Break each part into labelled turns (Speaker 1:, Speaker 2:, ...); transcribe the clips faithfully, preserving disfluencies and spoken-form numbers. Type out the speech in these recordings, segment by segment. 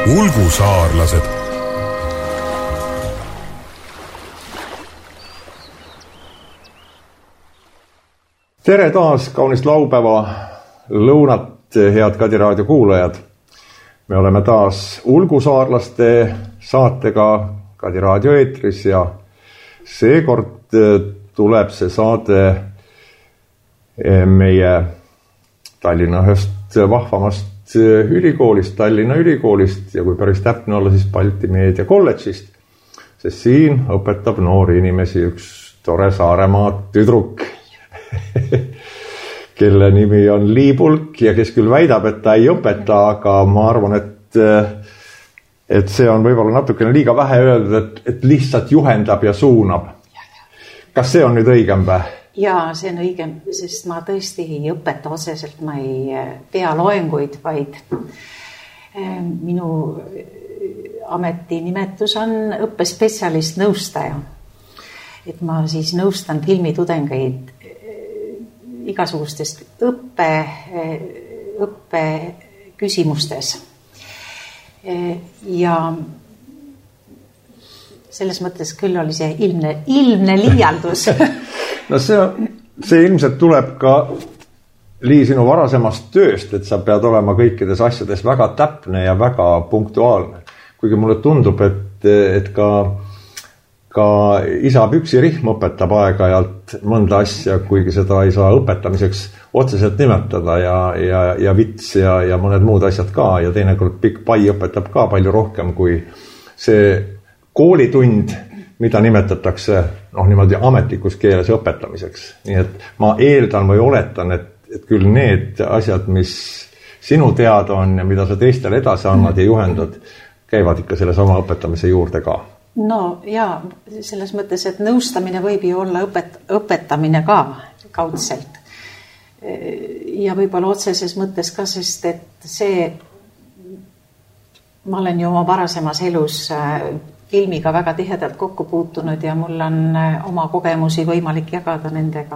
Speaker 1: Ulgusaarlased. Tere taas kaunist laupäeva lõunat, head Kadi raadio kuulajad. Me oleme taas Ulgusaarlaste saatega Kadi raadio eetris ja seekord tuleb see saade meie Tallinna ühest vahvamast ülikoolist, Tallinna ülikoolist ja kui päris täpne olla, siis Balti Meedia kolledžist, sest siin õpetab noori inimesi üks tore Saaremaa tüdruk, kelle nimi on Liibulk ja kes küll väidab, et ta ei õpeta, aga ma arvan, et, et see on võib-olla natukene liiga vähe öeldud, et, et lihtsalt juhendab ja suunab. Kas see on nüüd õigem või?
Speaker 2: Jaa, see on õigem, sest ma tõesti ei õpeta otseselt, ma ei pea loenguid, vaid minu ametinimetus on õppespetsialist nõustaja. Et ma siis nõustan filmitudengeid igasugustest õppe, õppe küsimustes. Ja selles mõttes küll oli see ilmne, ilmne liialdus.
Speaker 1: No see, see ilmselt tuleb ka Lii sinu varasemast tööst, et sa pead olema kõikides asjades väga täpne ja väga punktuaalne. Kuigi mulle tundub, et, et ka, ka isa püksirihm õpetab aeg-ajalt mõnda asja, kuigi seda ei saa õpetamiseks otseselt nimetada ja, ja, ja vits ja, ja mõned muud asjad ka ja teinekord pikk pai õpetab ka palju rohkem kui see koolitund, mida nimetatakse noh, niimoodi ametlikus keeles õpetamiseks. Nii et ma eeldan või oletan, et, et küll need asjad, mis sinu teada on ja mida sa teistele edasi annad ja juhendad, käivad ikka selle sama õpetamise juurde ka.
Speaker 2: No jaa, selles mõttes, et nõustamine võib ju olla õpet, õpetamine ka kaudselt. Ja võib-olla otseses mõttes ka, sest et see, ma olen ju oma varasemas elus filmiga väga tihedalt kokku puutunud ja mul on oma kogemusi võimalik jagada nendega.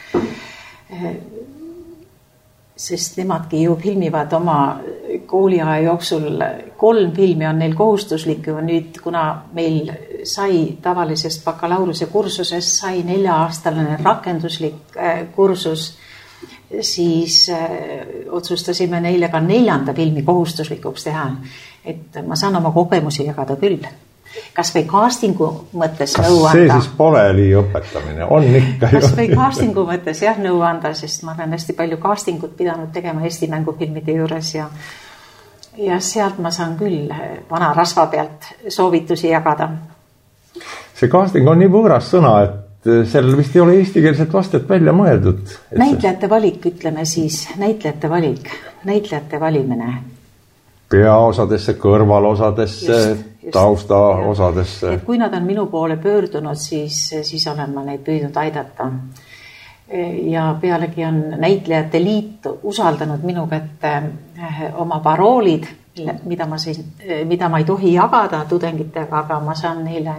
Speaker 2: Sest nemadki ju filmivad oma kooliaja jooksul, kolm filmi on neil kohustuslik ja nüüd, kuna meil sai tavalisest bakalaureuse kursusest, sai nelja-aastane rakenduslik kursus, siis otsustasime neile ka neljanda filmi kohustuslikuks teha, et ma saan oma kogemusi jagada küll. Kas või castingu mõttes nõu anda.
Speaker 1: See siis pole lii õpetamine, on ikka.
Speaker 2: Kas või castingu mõttes jah, nõu anda, sest ma olen hästi palju castingut pidanud tegema Eesti mängufilmide juures ja, ja sealt ma saan küll vana rasva pealt soovitusi jagada.
Speaker 1: See casting on nii võõras sõna, et sellel vist ei ole eestikeelset vastet välja mõeldud.
Speaker 2: Näitlejate valik, ütleme siis, näitlejate valik, näitlejate valimine.
Speaker 1: Peaosadesse, kõrvalosadesse, taustaosadesse.
Speaker 2: Et kui nad on minu poole pöördunud, siis, siis olen ma neid püüdnud aidata. Ja pealegi on näitlejate liit usaldanud minu kätte oma paroolid, mida ma, siis, mida ma ei tohi jagada tudengitega, aga ma saan neile,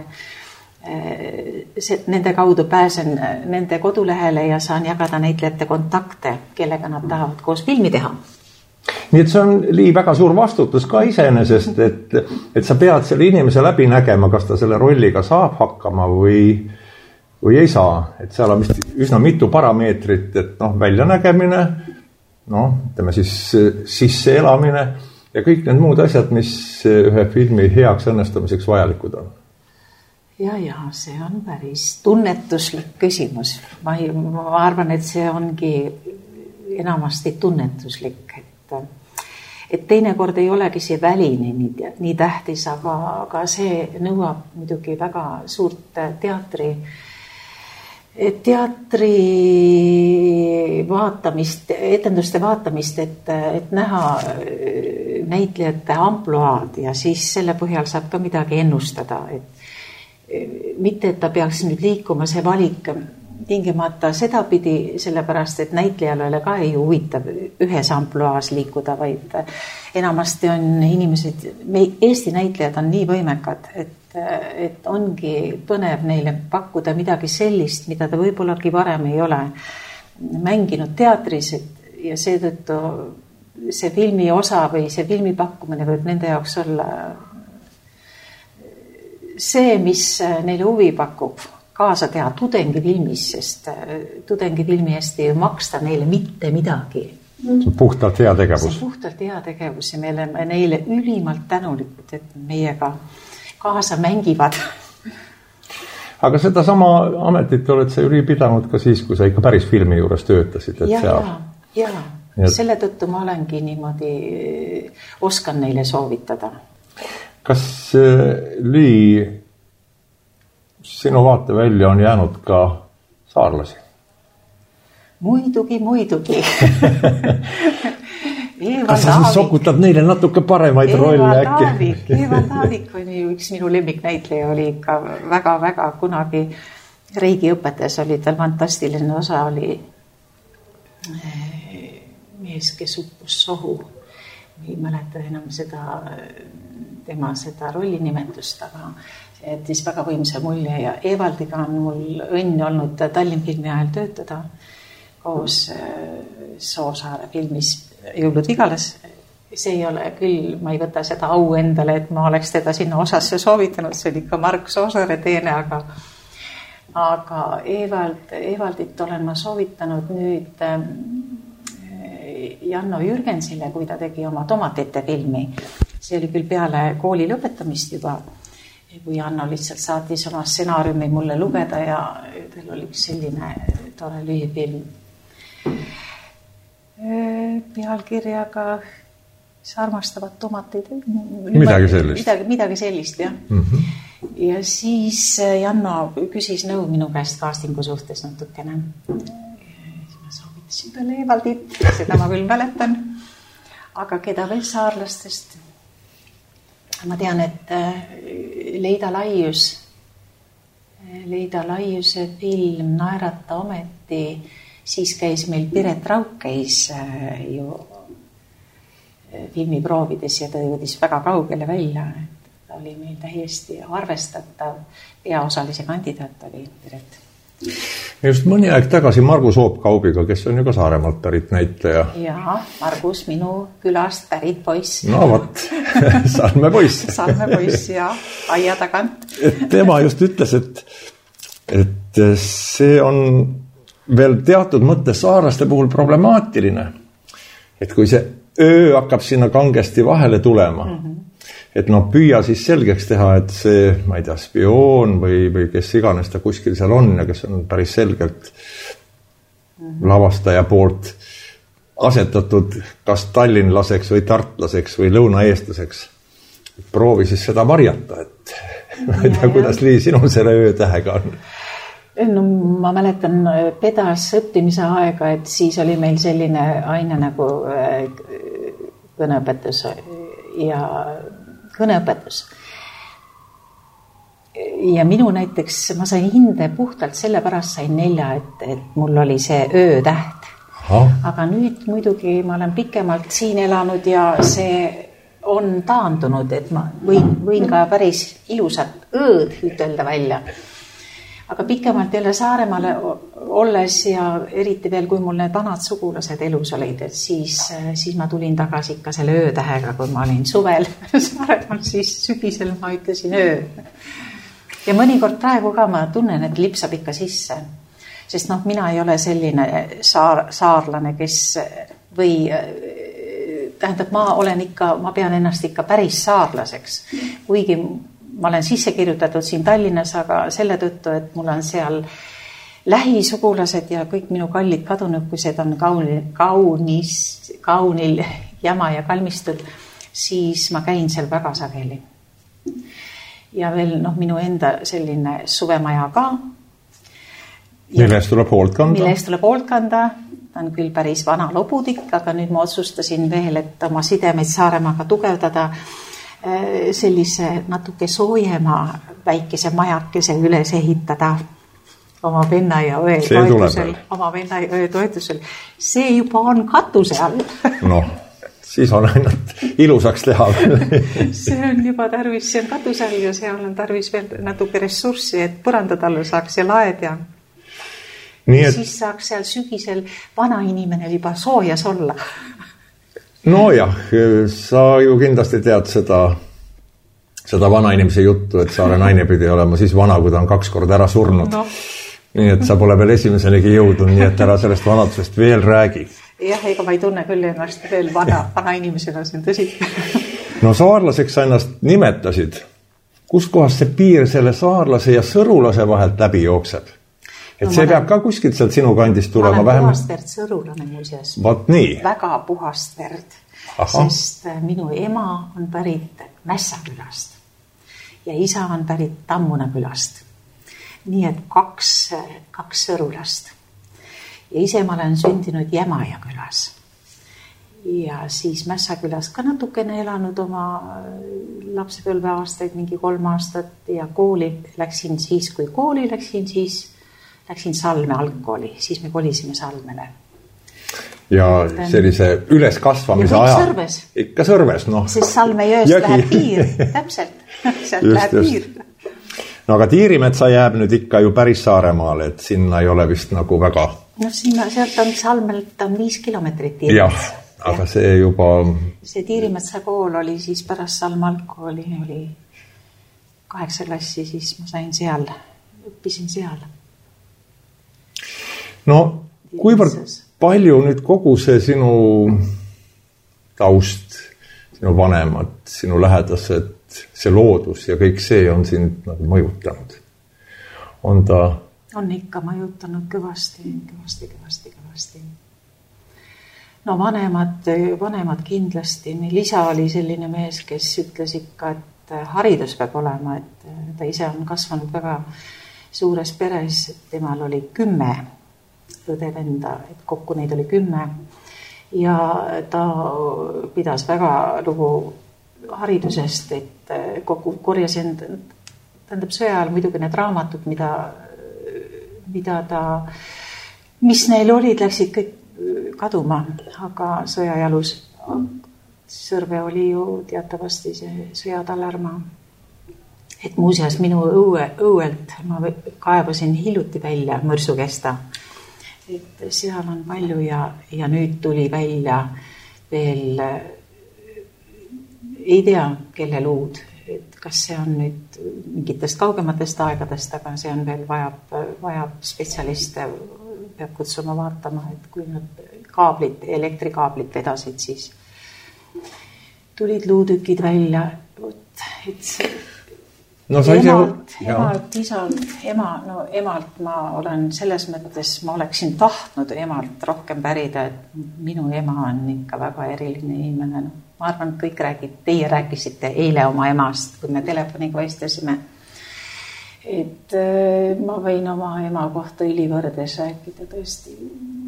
Speaker 2: nende kaudu pääsen nende kodulehele ja saan jagada näitlejate kontakte, kellega nad tahavad koos filmi teha.
Speaker 1: Nii et see on lii väga suur vastutus ka iseenesest, et, et sa pead selle inimese läbi nägema, kas ta selle rolliga saab hakkama või, või ei saa. Et seal on vist üsna mitu parameetrit, et noh, väljanägemine, noh, ütleme siis sisse elamine ja kõik need muud asjad, mis ühe filmi heaks õnnestumiseks vajalikud on.
Speaker 2: Ja, ja, see on päris tunnetuslik küsimus. Ma, ma arvan, et see ongi enamasti tunnetuslik, et et teinekord ei olegi see väline nii, nii tähtis, aga, aga see nõuab muidugi väga suurt teatri, teatri vaatamist, etenduste vaatamist, et, et näha näitlejate ampluaad ja siis selle põhjal saab ka midagi ennustada. Et mitte, et ta peaks nüüd liikuma see valik tingimata sedapidi, sellepärast, et näitlejal ole ka ei huvitav ühes ampluaas liikuda, vaid enamasti on inimesed, me, Eesti näitlejad on nii võimekad, et, et ongi põnev neile pakkuda midagi sellist, mida ta võib-ollagi varem ei ole mänginud teatris, et, ja seetõttu see filmi osa või see filmi pakkumine võib nende jaoks olla see, mis neile huvi pakub, kaasa teha tudengifilmis, sest tudengifilmi eest ei maksta neile mitte midagi.
Speaker 1: See on puhtalt hea tegevus.
Speaker 2: See on puhtalt hea tegevus ja me oleme neile ülimalt tänulikud, et meiega kaasa mängivad.
Speaker 1: Aga seda sama ametit oled sa ju pidanud ka siis, kui sa ikka päris filmi juures töötasid. Et
Speaker 2: ja,
Speaker 1: seal...
Speaker 2: ja, ja. Selle tõttu ma olengi niimoodi, oskan neile soovitada. Kas
Speaker 1: Lii, sinu vaate välja on jäänud ka saarlasi?
Speaker 2: Muidugi, muidugi.
Speaker 1: Kas sa siis sokutad neile natuke paremaid
Speaker 2: Eeva
Speaker 1: rolle äkki?
Speaker 2: Taavik, Eeva Taavik on ju üks minu lemmiknäitleja, oli ikka väga-väga kunagi reigiõpetes oli tal fantastiline osa, oli mees, kes uppus sohu. Ei mäleta enam seda, tema seda rollinimetust, aga jättis väga võimsa mulje ja Eevaldiga on mul õnn olnud Tallinn filmi ajal töötada koos Soosaare filmis Jõulud Vigales. See ei ole küll, ma ei võta seda au endale, et ma oleks teda sinna osasse soovitanud, see oli ikka Mark Soosaare teene, aga aga Evald, Evaldit olen ma soovitanud nüüd Janno Jürgensile, kui ta tegi oma Tomatite filmi. See oli küll peale kooli lõpetamist juba, kui Janno lihtsalt saatis oma stsenaariumi mulle lugeda ja tal oli üks selline tore lühifilm pealkirjaga mis armastavad tomatid.
Speaker 1: Midagi sellist.
Speaker 2: Midagi, midagi sellist, jah. Mm-hmm. Ja siis Janno küsis nõu minu käest castingu suhtes natukene. Ma soovitasin talle Evaldit, seda ma küll mäletan. Aga keda veel saarlastest? Ma tean, et Leida Laius, Leida Laiuse film Naerata ometi, siis käis meil Piret Rauk käis ju filmiproovides ja ta jõudis väga kaugele välja. Ta oli meil täiesti arvestatav peaosalise kandidaat oli Piret.
Speaker 1: Just mõni aeg tagasi Margus Oopkaubiga, kes on ju ka Saaremaalt pärit näitleja.
Speaker 2: Ja, Margus minu külast pärit poiss.
Speaker 1: No vot, Salme poiss.
Speaker 2: Salme poiss ja aia tagant.
Speaker 1: Et tema just ütles, et, et see on veel teatud mõttes saarlaste puhul problemaatiline. Et kui see öö hakkab sinna kangesti vahele tulema, mm-hmm. et no püüa siis selgeks teha, et see, ma ei tea, spioon või, või kes iganes ta kuskil seal on ja kes on päris selgelt mm-hmm. lavastaja poolt asetatud kas tallinlaseks või tartlaseks või lõunaeestlaseks. Proovi siis seda varjata, et ma ei tea, kuidas Lii sinul selle öötähega on.
Speaker 2: No, ma mäletan pedas õppimise aega, et siis oli meil selline aine nagu kõneõpetus ja kõneõpetus. Ja minu näiteks, ma sain hinde puhtalt sellepärast sain nelja, et, et mul oli see öötäht. Aha. Aga nüüd muidugi ma olen pikemalt siin elanud ja see on taandunud, et ma võin, võin ka päris ilusat ööd ütelda välja. Aga pikemalt jälle Saaremaale olles ja eriti veel, kui mul need vanad sugulased elus olid, et siis, siis ma tulin tagasi ikka selle öötähega, kui ma olin suvel Saaremaal, siis sügisel ma ütlesin öö. Ja mõnikord praegu ka ma tunnen, et lipsab ikka sisse. Sest noh, mina ei ole selline saar, saarlane, kes või tähendab, ma olen ikka, ma pean ennast ikka päris saarlaseks, kuigi ma olen sisse kirjutatud siin Tallinnas, aga selle tõttu, et mul on seal lähisugulased ja kõik minu kallid kadunukkused on kaunil, kaunis, kaunil jama ja kalmistud, siis ma käin seal väga sageli. Ja veel noh, minu enda selline suvemaja ka.
Speaker 1: Mille eest tuleb hoolt kanda?
Speaker 2: Mille eest tuleb hoolt kanda. Ta on küll päris vana lobudik, aga nüüd ma otsustasin veel, et oma sidemeid Saaremaaga tugevdada sellise natuke soojema väikese majakese üles ehitada oma venna ja õe toetusel. Oma venna ja õe toetusel. See juba on katuse all.
Speaker 1: No, siis on ainult ilusaks teha.
Speaker 2: See on juba tarvis, see on katuse all ja seal on tarvis veel natuke ressurssi, et põrandatalle saaks ja laed ja
Speaker 1: Nii et...
Speaker 2: siis saaks seal sügisel vana inimene juba soojas olla.
Speaker 1: Nojah, sa ju kindlasti tead seda, seda vana inimese juttu, et Saare naine pidi olema siis vana, kui ta on kaks korda ära surnud. No. Nii et sa pole veel esimeseniga jõudnud, nii et ära sellest vanadusest veel räägi.
Speaker 2: Jah, ega ma ei tunne küll ennast veel vana, vana inimesena, see on tõsi.
Speaker 1: No saarlaseks sa ennast nimetasid. Kust kohast see piir selle saarlase ja sõrulase vahelt läbi jookseb? Et no, see peab ka kuskilt sealt sinu kandist tulema.
Speaker 2: Ma olen puhast verd sõrulane muuseas.
Speaker 1: Vaat nii.
Speaker 2: Väga puhast verd. Aha. Sest minu ema on pärit Mässakülast ja isa on pärit Tammuna külast. Nii et kaks, kaks sõrulast. Ja ise ma olen sündinud Jämaja külas. Ja siis Mässakülas ka natukene elanud oma lapsepõlve aastaid, mingi kolm aastat ja kooli läksin siis, kui kooli läksin, siis läksin Salme algkooli, siis me kolisime Salmele.
Speaker 1: Ja sellise üleskasvamise
Speaker 2: ja
Speaker 1: aja.
Speaker 2: Sõrves.
Speaker 1: Ikka Sõrves, noh.
Speaker 2: Sest Salme jõest Jõgi. Läheb piir, täpselt. Sealt just, läheb just. Piir.
Speaker 1: No aga Tiirimetsa jääb nüüd ikka ju päris Saaremaale, et sinna ei ole vist nagu väga...
Speaker 2: No sinna, sealt on Salmelt on viis kilomeetrit Tiirimetsa.
Speaker 1: Jah, aga ja. See juba...
Speaker 2: See Tiirimetsa kool oli siis pärast Salme algkooli, oli kaheksa klassi, siis ma sain seal, õppisin seal. No, kuivõrd palju nüüd kogu see sinu taust, sinu vanemad, sinu lähedased, see loodus ja kõik see on sind nagu mõjutanud. On ta... On ikka mõjutanud kõvasti, kõvasti, kõvasti, kõvasti. No vanemad, vanemad kindlasti. Meil isa oli selline mees, kes ütles ikka, et haridus peab olema, et ta ise on kasvanud väga suures peres, et temal oli kümme õde-venda, et kokku neid oli kümme ja ta pidas väga lugu haridusest, et kogu korjas end, tähendab sõja ajal muidugi need raamatud, mida, mida ta, mis neil olid, läksid kõik kaduma, aga sõjajalus Sõrve oli ju teatavasti see sõjatalerma. Et muuseas minu õue, õuelt ma kaevasin hiljuti välja Mõrsukesta, et seal on palju ja, ja nüüd tuli välja veel ei tea, kelle luud, et kas see on nüüd mingitest kaugematest aegadest, aga see on veel vajab, vajab spetsialiste, peab kutsuma vaatama, et kui nad kaablid, elektrikaablid vedasid, siis tulid luutükid välja, et see no, emalt, emalt, isalt, ema, no emalt ma olen selles mõttes, ma oleksin tahtnud emalt rohkem pärida, et minu ema on ikka väga eriline inimene. No, ma arvan, et kõik räägib, teie rääkisite eile oma emast, kui me telefoniga vestasime. Et ma võin oma ema kohta ülivõrdes rääkida tõesti,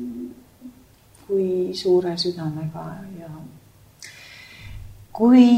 Speaker 2: kui suure südamega ja kui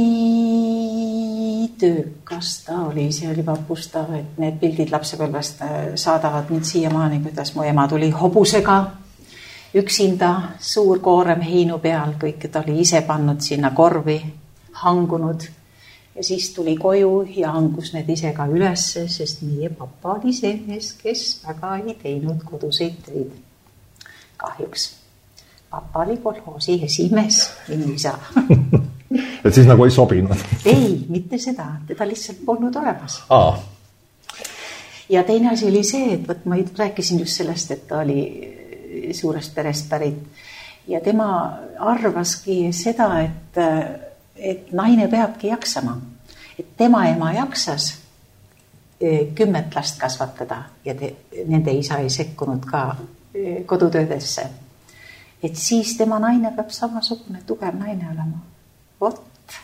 Speaker 2: töökas ta oli, see oli vapustav, et need pildid lapsepõlvest saadavad nüüd siiamaani, kuidas mu ema tuli hobusega, üksinda, suur koorem heinu peal, kõik ta oli ise pannud sinna korvi, hangunud ja siis tuli koju ja hangus need ise ka ülesse, sest meie papa oli see mees, kes väga ei teinud koduseid töid. Kahjuks. Papa oli kolhoosi esimees, minu isa.
Speaker 1: Et siis nagu ei sobinud?
Speaker 2: Ei, mitte seda. Teda lihtsalt polnud olemas.
Speaker 1: Aa.
Speaker 2: Ja teine asi oli see, et võt, ma rääkisin just sellest, et ta oli suurest perest pärit. Ja tema arvaski seda, et, et naine peabki jaksama. Et tema ema jaksas kümmet last kasvatada ja te, nende isa ei sekkunud ka kodutöödesse. Et siis tema naine peab samasugune tugev naine olema. Vot,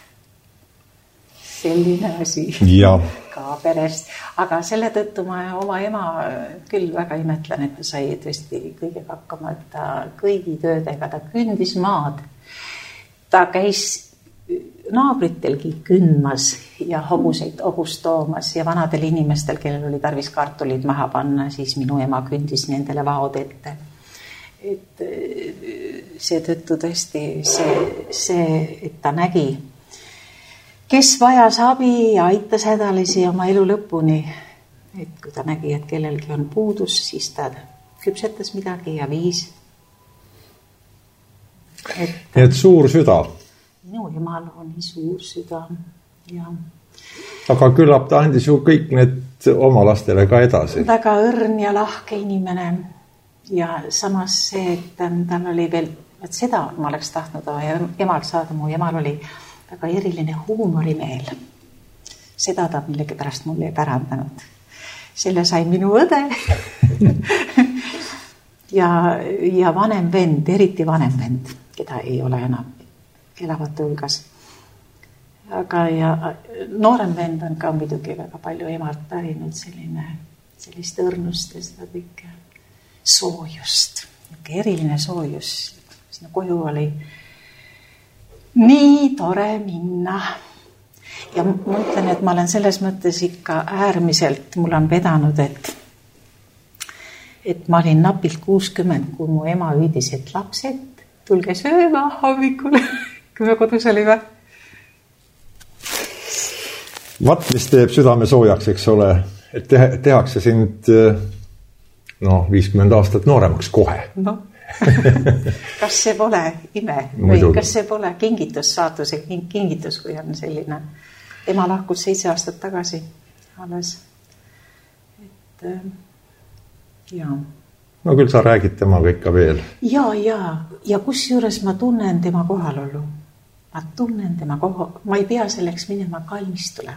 Speaker 2: selline asi ja. Ka perest. Aga selle tõttu ma oma ema küll väga imetlen, et ta sai tõesti kõigega hakkama, et ta kõigi töödega, ta kündis maad. Ta käis naabritelgi kündmas ja hobuseid hobust toomas ja vanadel inimestel, kellel oli tarvis kartulid maha panna, siis minu ema kündis nendele vaod ette. Et see tõttu tõesti see, see, et ta nägi, kes vajas abi ja aitas hädalisi oma elu lõpuni. Et kui ta nägi, et kellelgi on puudus, siis ta küpsetas midagi ja viis.
Speaker 1: Et, et suur süda.
Speaker 2: minu emal on nii suur südam ja
Speaker 1: aga küllap ta andis ju kõik need oma lastele ka edasi.
Speaker 2: Väga õrn ja lahke inimene ja samas see, et tal oli veel, et seda ma oleks tahtnud emal saada, mu emal oli väga eriline huumorimeel. Seda ta millegi pärast mulle ei pärandanud. Selle sai minu õde ja, ja vanem vend, eriti vanem vend, keda ei ole enam elavate hulgas. Aga ja noorem vend on ka muidugi väga palju emalt pärinud selline, sellist õrnust ja seda kõike soojust, eriline soojus. Sinna koju oli nii tore minna. Ja ma mõtlen, et ma olen selles mõttes ikka äärmiselt, mul on vedanud, et, et ma olin napilt kuuskümmend, kui mu ema hüüdis, et lapsed, tulge sööma hommikul, kui me kodus olime.
Speaker 1: Vat, mis teeb südame soojaks, eks ole, et tehakse sind no, viiskümmend aastat nooremaks kohe.
Speaker 2: No. Kas see pole ime või Muidugi. Kas see pole kingitus, saatuse kingitus, kui on selline? Ema lahkus seitse aastat tagasi alles. Et, ja.
Speaker 1: No küll sa räägid temaga ikka veel.
Speaker 2: Ja, ja, ja kus juures ma tunnen tema kohalolu. Ma tunnen tema koha, ma ei pea selleks minema kalmistule.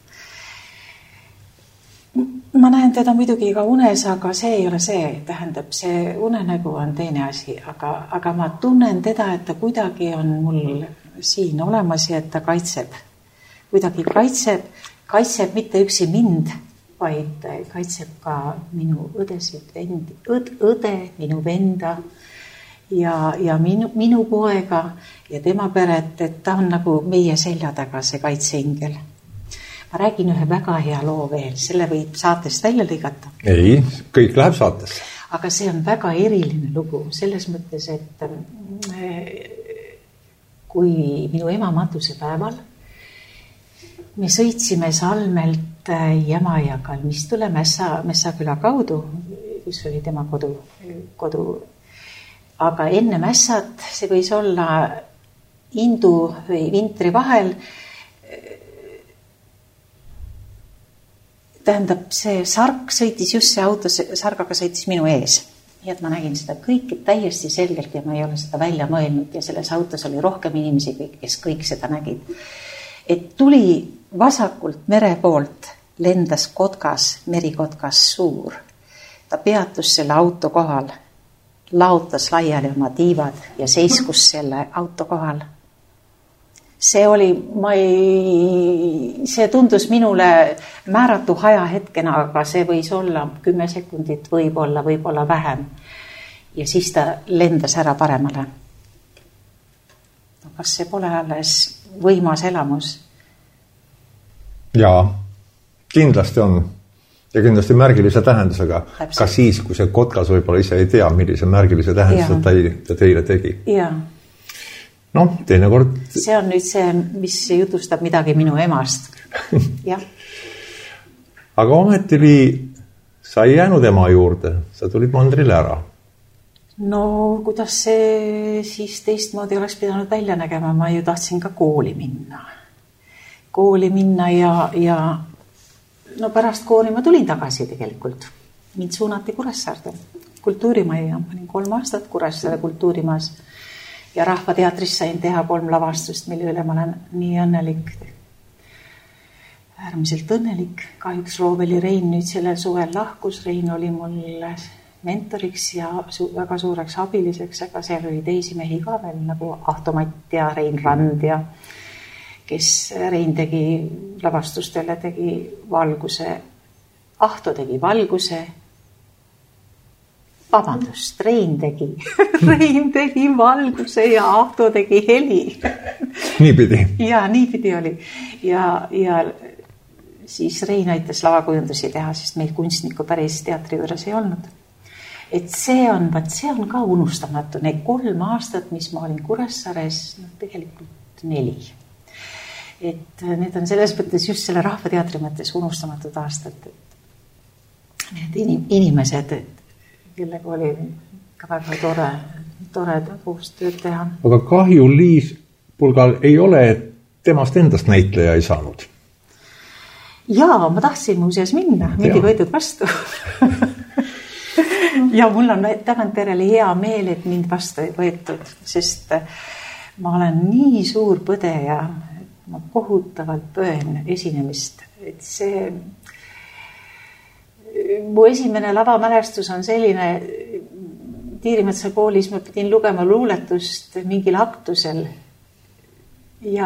Speaker 2: Ma näen teda muidugi ka unes, aga see ei ole see, tähendab, see unenägu on teine asi, aga, aga ma tunnen teda, et ta kuidagi on mul siin olemas ja et ta kaitseb. Kuidagi kaitseb, kaitseb mitte üksi mind, vaid kaitseb ka minu õdesid, vendi, õd, õde, minu venda ja, ja minu, minu poega ja tema peret, et ta on nagu meie selja taga see kaitseingel. Ma räägin ühe väga hea loo veel, selle võib saatest välja lõigata.
Speaker 1: Ei, kõik läheb saatesse.
Speaker 2: Aga see on väga eriline lugu, selles mõttes, et kui minu ema matusepäeval me sõitsime Salmelt Jäma ja Kalmistule Mässa, Mässaküla kaudu, kus oli tema kodu, kodu. Aga enne Mässat, see võis olla Indu või Vintri vahel, tähendab, see sark sõitis just see auto, sargaga sõitis minu ees. Nii et ma nägin seda kõike täiesti selgelt ja ma ei ole seda välja mõelnud ja selles autos oli rohkem inimesi, kes kõik seda nägid. Et tuli vasakult mere poolt, lendas kotkas, merikotkas suur. Ta peatus selle auto kohal, laotas laiali oma tiivad ja seiskus selle auto kohal. See oli, ma ei, see tundus minule määratu hajahetkena, aga see võis olla kümme sekundit, võib-olla, võib-olla vähem. Ja siis ta lendas ära paremale. No, kas see pole alles võimas elamus?
Speaker 1: Jaa, kindlasti on. Ja kindlasti märgilise tähendusega. Täpselt. Ka siis, kui see kotkas võib-olla ise ei tea, millise märgilise tähenduse ta, ta teile tegi.
Speaker 2: Jaa.
Speaker 1: No, teine kord...
Speaker 2: See on nüüd see, mis jutustab midagi minu emast. Ja.
Speaker 1: Aga ometili sa ei jäänud ema juurde, sa tulid mandrile ära.
Speaker 2: No, kuidas see siis teistmoodi oleks pidanud välja nägema, ma ju tahtsin ka kooli minna. Kooli minna ja, ja no pärast kooli ma tulin tagasi tegelikult. Mind suunati Kuressaarde kultuurimajja. Ma olin kolm aastat Kuressaarde kultuurimajas. Ja Rahvateatris sain teha kolm lavastust, mille üle ma olen nii õnnelik. Äärmiselt õnnelik. Kahjuks Rooveli Rein nüüd sellel suvel lahkus. Rein oli mul mentoriks ja su- väga suureks abiliseks, aga seal oli teisi mehi ka veel nagu Ahto Matt ja Rein Rand ja kes Rein tegi lavastustele, tegi valguse. Ahto tegi valguse. Vabandust, Rein tegi. Rein tegi valguse ja Ahto tegi heli.
Speaker 1: Niipidi.
Speaker 2: Ja, niipidi oli. Ja, ja siis Rein aitas lavakujundusi teha, sest meil kunstniku päris teatri juures ei olnud. Et see on, vaat see on ka unustamatu. Need kolm aastat, mis ma olin Kuressaares, no, tegelikult neli. Et need on selles mõttes just selle Rahvateatri mõttes unustamatud aastat. Need inimesed, et kellega oli ka väga tore, tore koos tööd teha.
Speaker 1: Aga kahju, Liis, Pulgal ei ole, et temast endast näitleja ei saanud?
Speaker 2: Jaa, ma tahtsin muuseas minna, mind ei võetud vastu. Ja mul on tagantjärele hea meel, et mind vastu ei võetud, sest ma olen nii suur põdeja, et ma kohutavalt põen esinemist. Et see, mu esimene lavamälestus on selline, Tiirimetsa koolis ma pidin lugema luuletust mingil aktusel ja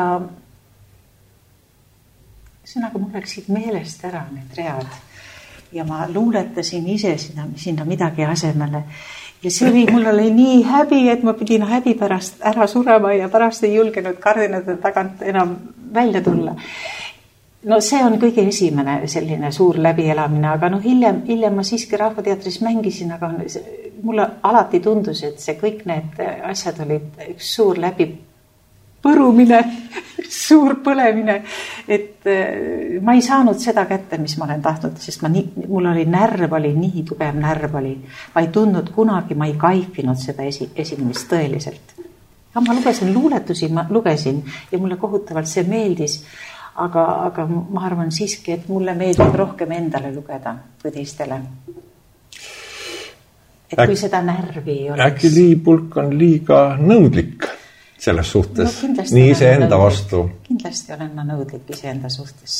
Speaker 2: ühesõnaga mul läksid meelest ära need read. Ja ma luuletasin ise sinna, sinna midagi asemele. Ja see oli, mul oli nii häbi, et ma pidin häbi pärast ära surema ja pärast ei julgenud kardinate tagant enam välja tulla. No see on kõige esimene selline suur läbielamine, aga no hiljem, hiljem ma siiski Rahvateatris mängisin, aga mulle alati tundus, et see kõik need asjad olid üks suur läbi põrumine, suur põlemine, et ma ei saanud seda kätte, mis ma olen tahtnud, sest ma nii, mul oli närv, oli nii tugev närv oli. Ma ei tundnud kunagi, ma ei kaifinud seda esi, esinemist tõeliselt. Ja ma lugesin luuletusi, ma lugesin ja mulle kohutavalt see meeldis, aga, aga ma arvan siiski, et mulle meeldib rohkem endale lugeda kui teistele. Et kui Äk, seda närvi ei oleks.
Speaker 1: Äkki Lii Pulk on liiga nõudlik selles suhtes, no, nii ise enda vastu.
Speaker 2: Kindlasti olen ma nõudlik ise enda suhtes.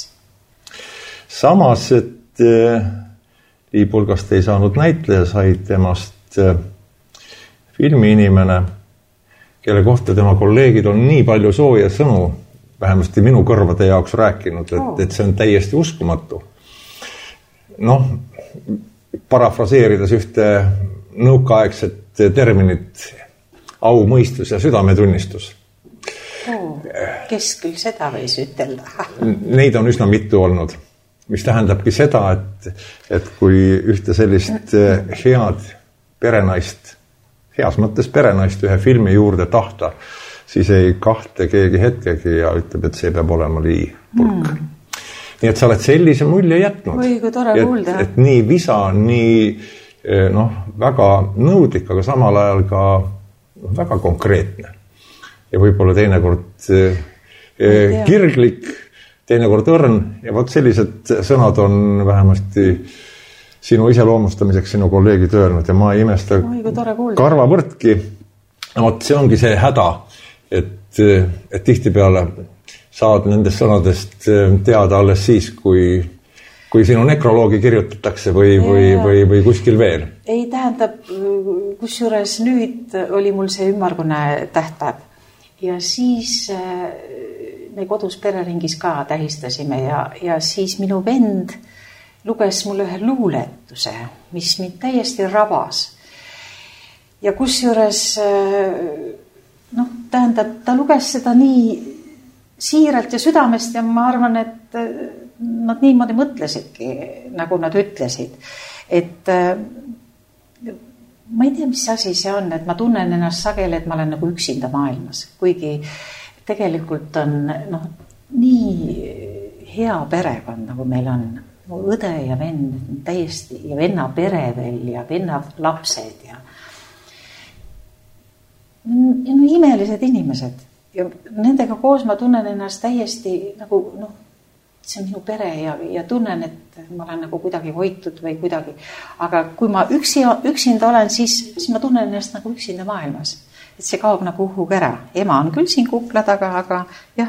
Speaker 1: Samas, et äh, Lii Pulgast ei saanud näitleja, sai temast äh, filmiinimene, kelle kohta tema kolleegid on nii palju sooja sõnu, vähemasti minu kõrvade jaoks rääkinud, et, oh. et see on täiesti uskumatu. Noh, parafraseerides ühte nõukaaegset terminit, au, mõistus ja südametunnistus.
Speaker 2: Oh, kes küll seda võis ütelda?
Speaker 1: Neid on üsna mitu olnud, mis tähendabki seda, et, et kui ühte sellist head perenaist, heas mõttes perenaist ühe filmi juurde tahta, siis ei kahte keegi hetkegi ja ütleb, et see peab olema Lii Pulk. Mm. Nii et sa oled sellise mulje jätnud.
Speaker 2: Oi, kui tore kuulda.
Speaker 1: Et, et nii visa, nii noh, väga nõudlik, aga samal ajal ka väga konkreetne. Ja võib-olla teinekord eh, kirglik, teinekord õrn ja vot sellised sõnad on vähemasti sinu iseloomustamiseks sinu kolleegid öelnud ja ma ei imesta karvavõrdki. Vot see ongi see häda, et, et tihtipeale saad nendest sõnadest teada alles siis, kui, kui sinu nekroloogi kirjutatakse või, või, või, või kuskil veel.
Speaker 2: Ei tähendab, kusjuures nüüd oli mul see ümmargune tähtpäev ja siis me kodus pereringis ka tähistasime ja, ja siis minu vend luges mulle ühe luuletuse, mis mind täiesti rabas. Ja kusjuures, noh, tähendab, ta luges seda nii siiralt ja südamest ja ma arvan, et nad niimoodi mõtlesidki, nagu nad ütlesid. Et ma ei tea, mis asi see on, et ma tunnen ennast sageli, et ma olen nagu üksinda maailmas, kuigi tegelikult on noh, nii hea perekond, nagu meil on. Õde ja vend täiesti ja venna pere veel ja venna lapsed ja ja no imelised inimesed ja nendega koos ma tunnen ennast täiesti nagu, noh, see on minu pere ja, ja tunnen, et ma olen nagu kuidagi hoitud või kuidagi, aga kui ma üksi, üksinda olen, siis, siis ma tunnen ennast nagu üksinda maailmas, et see kaob nagu uhug ära. Ema on küll siin kukla taga, aga jah.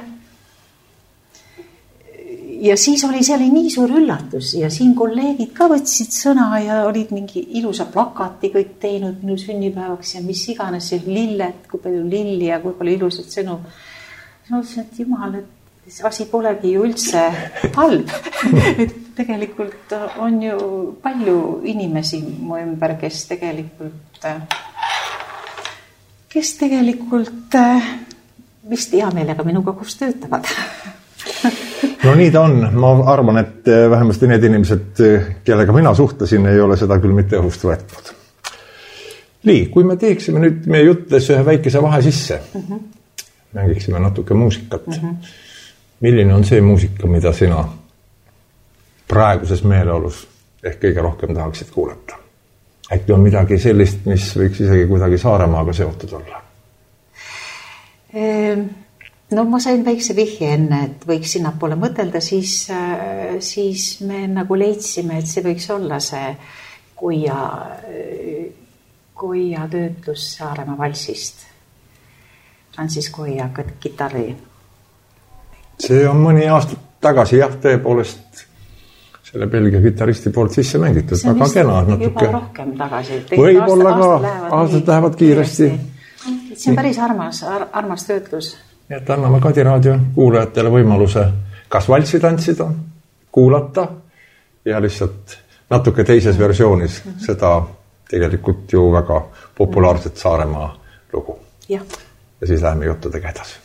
Speaker 2: Ja siis oli see oli nii suur üllatus ja siin kolleegid ka võtsid sõna ja olid mingi ilusa plakati kõik teinud minu sünnipäevaks ja mis iganes see lillet, kui palju lilli ja kui palju ilusat sõnu. Ma ütlesin, et jumal, et see asi polegi ju üldse halb. Et tegelikult on ju palju inimesi mu ümber, kes tegelikult kes tegelikult vist hea meelega minuga koos töötavad.
Speaker 1: No nii ta on. Ma arvan, et vähemasti need inimesed, kellega mina suhtlesin, ei ole seda küll mitte õhust võetnud. Lii, kui me teeksime nüüd meie juttudes ühe väikese vahe sisse, mm-hmm. mängiksime natuke muusikat. Mm-hmm. Milline on see muusika, mida sina praeguses meeleolus ehk kõige rohkem tahaksid kuulata? Äkki on midagi sellist, mis võiks isegi kuidagi Saaremaaga seotud olla?
Speaker 2: Ehm... no ma sain väikse vihje enne, et võiks sinnapoole mõtelda, siis, siis me nagu leidsime, et see võiks olla see Koia, Koia töötlus Saaremaa valsist. Francis Koia kitarri.
Speaker 1: See on mõni aasta tagasi, jah, tõepoolest selle Belgia kitaristi poolt sisse mängitud.
Speaker 2: See on
Speaker 1: väga kena,
Speaker 2: juba
Speaker 1: natuke.
Speaker 2: rohkem tagasi.
Speaker 1: Võib-olla ka, aastad lähevad kiiresti.
Speaker 2: See on päris armas, ar, armas töötlus.
Speaker 1: Nii et anname Kadi raadio kuulajatele võimaluse kas valsi tantsida, kuulata ja lihtsalt natuke teises versioonis mm-hmm. seda tegelikult ju väga populaarset Saaremaa lugu.
Speaker 2: Ja.
Speaker 1: Ja siis läheme juttudega edasi.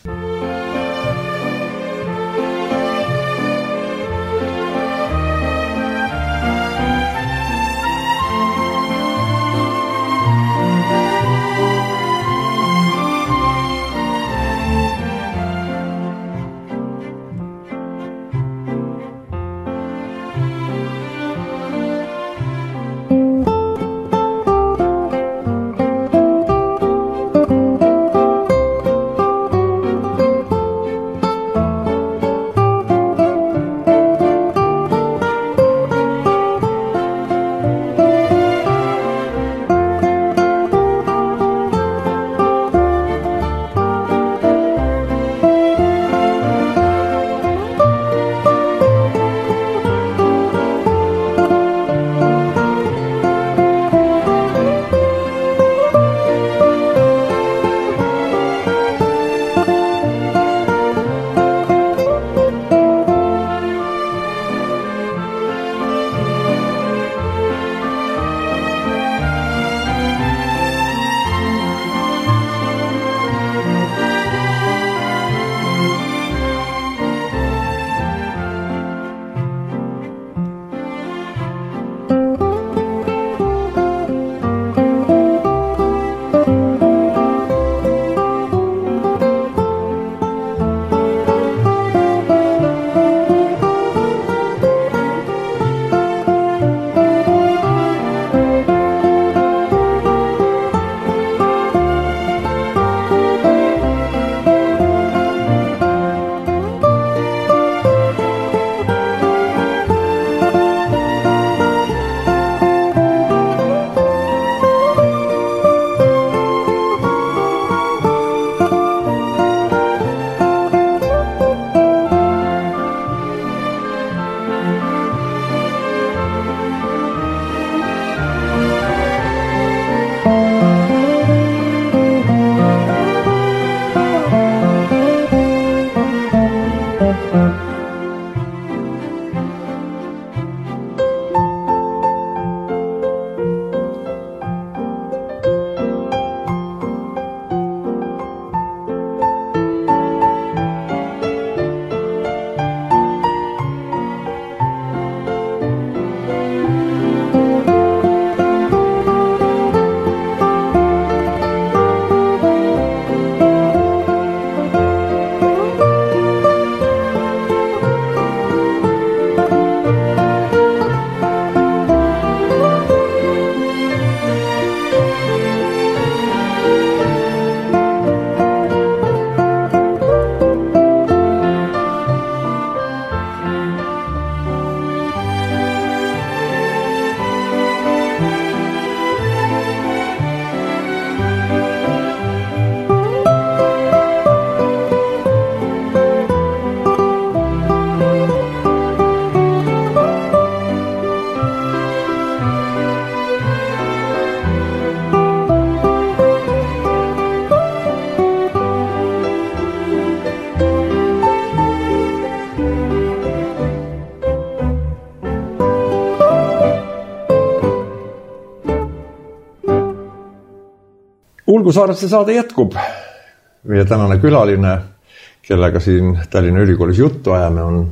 Speaker 1: Ulgu Saaresse saade jätkub. Meie tänane külaline, kellega siin Tallinna Ülikoolis juttu ajame, on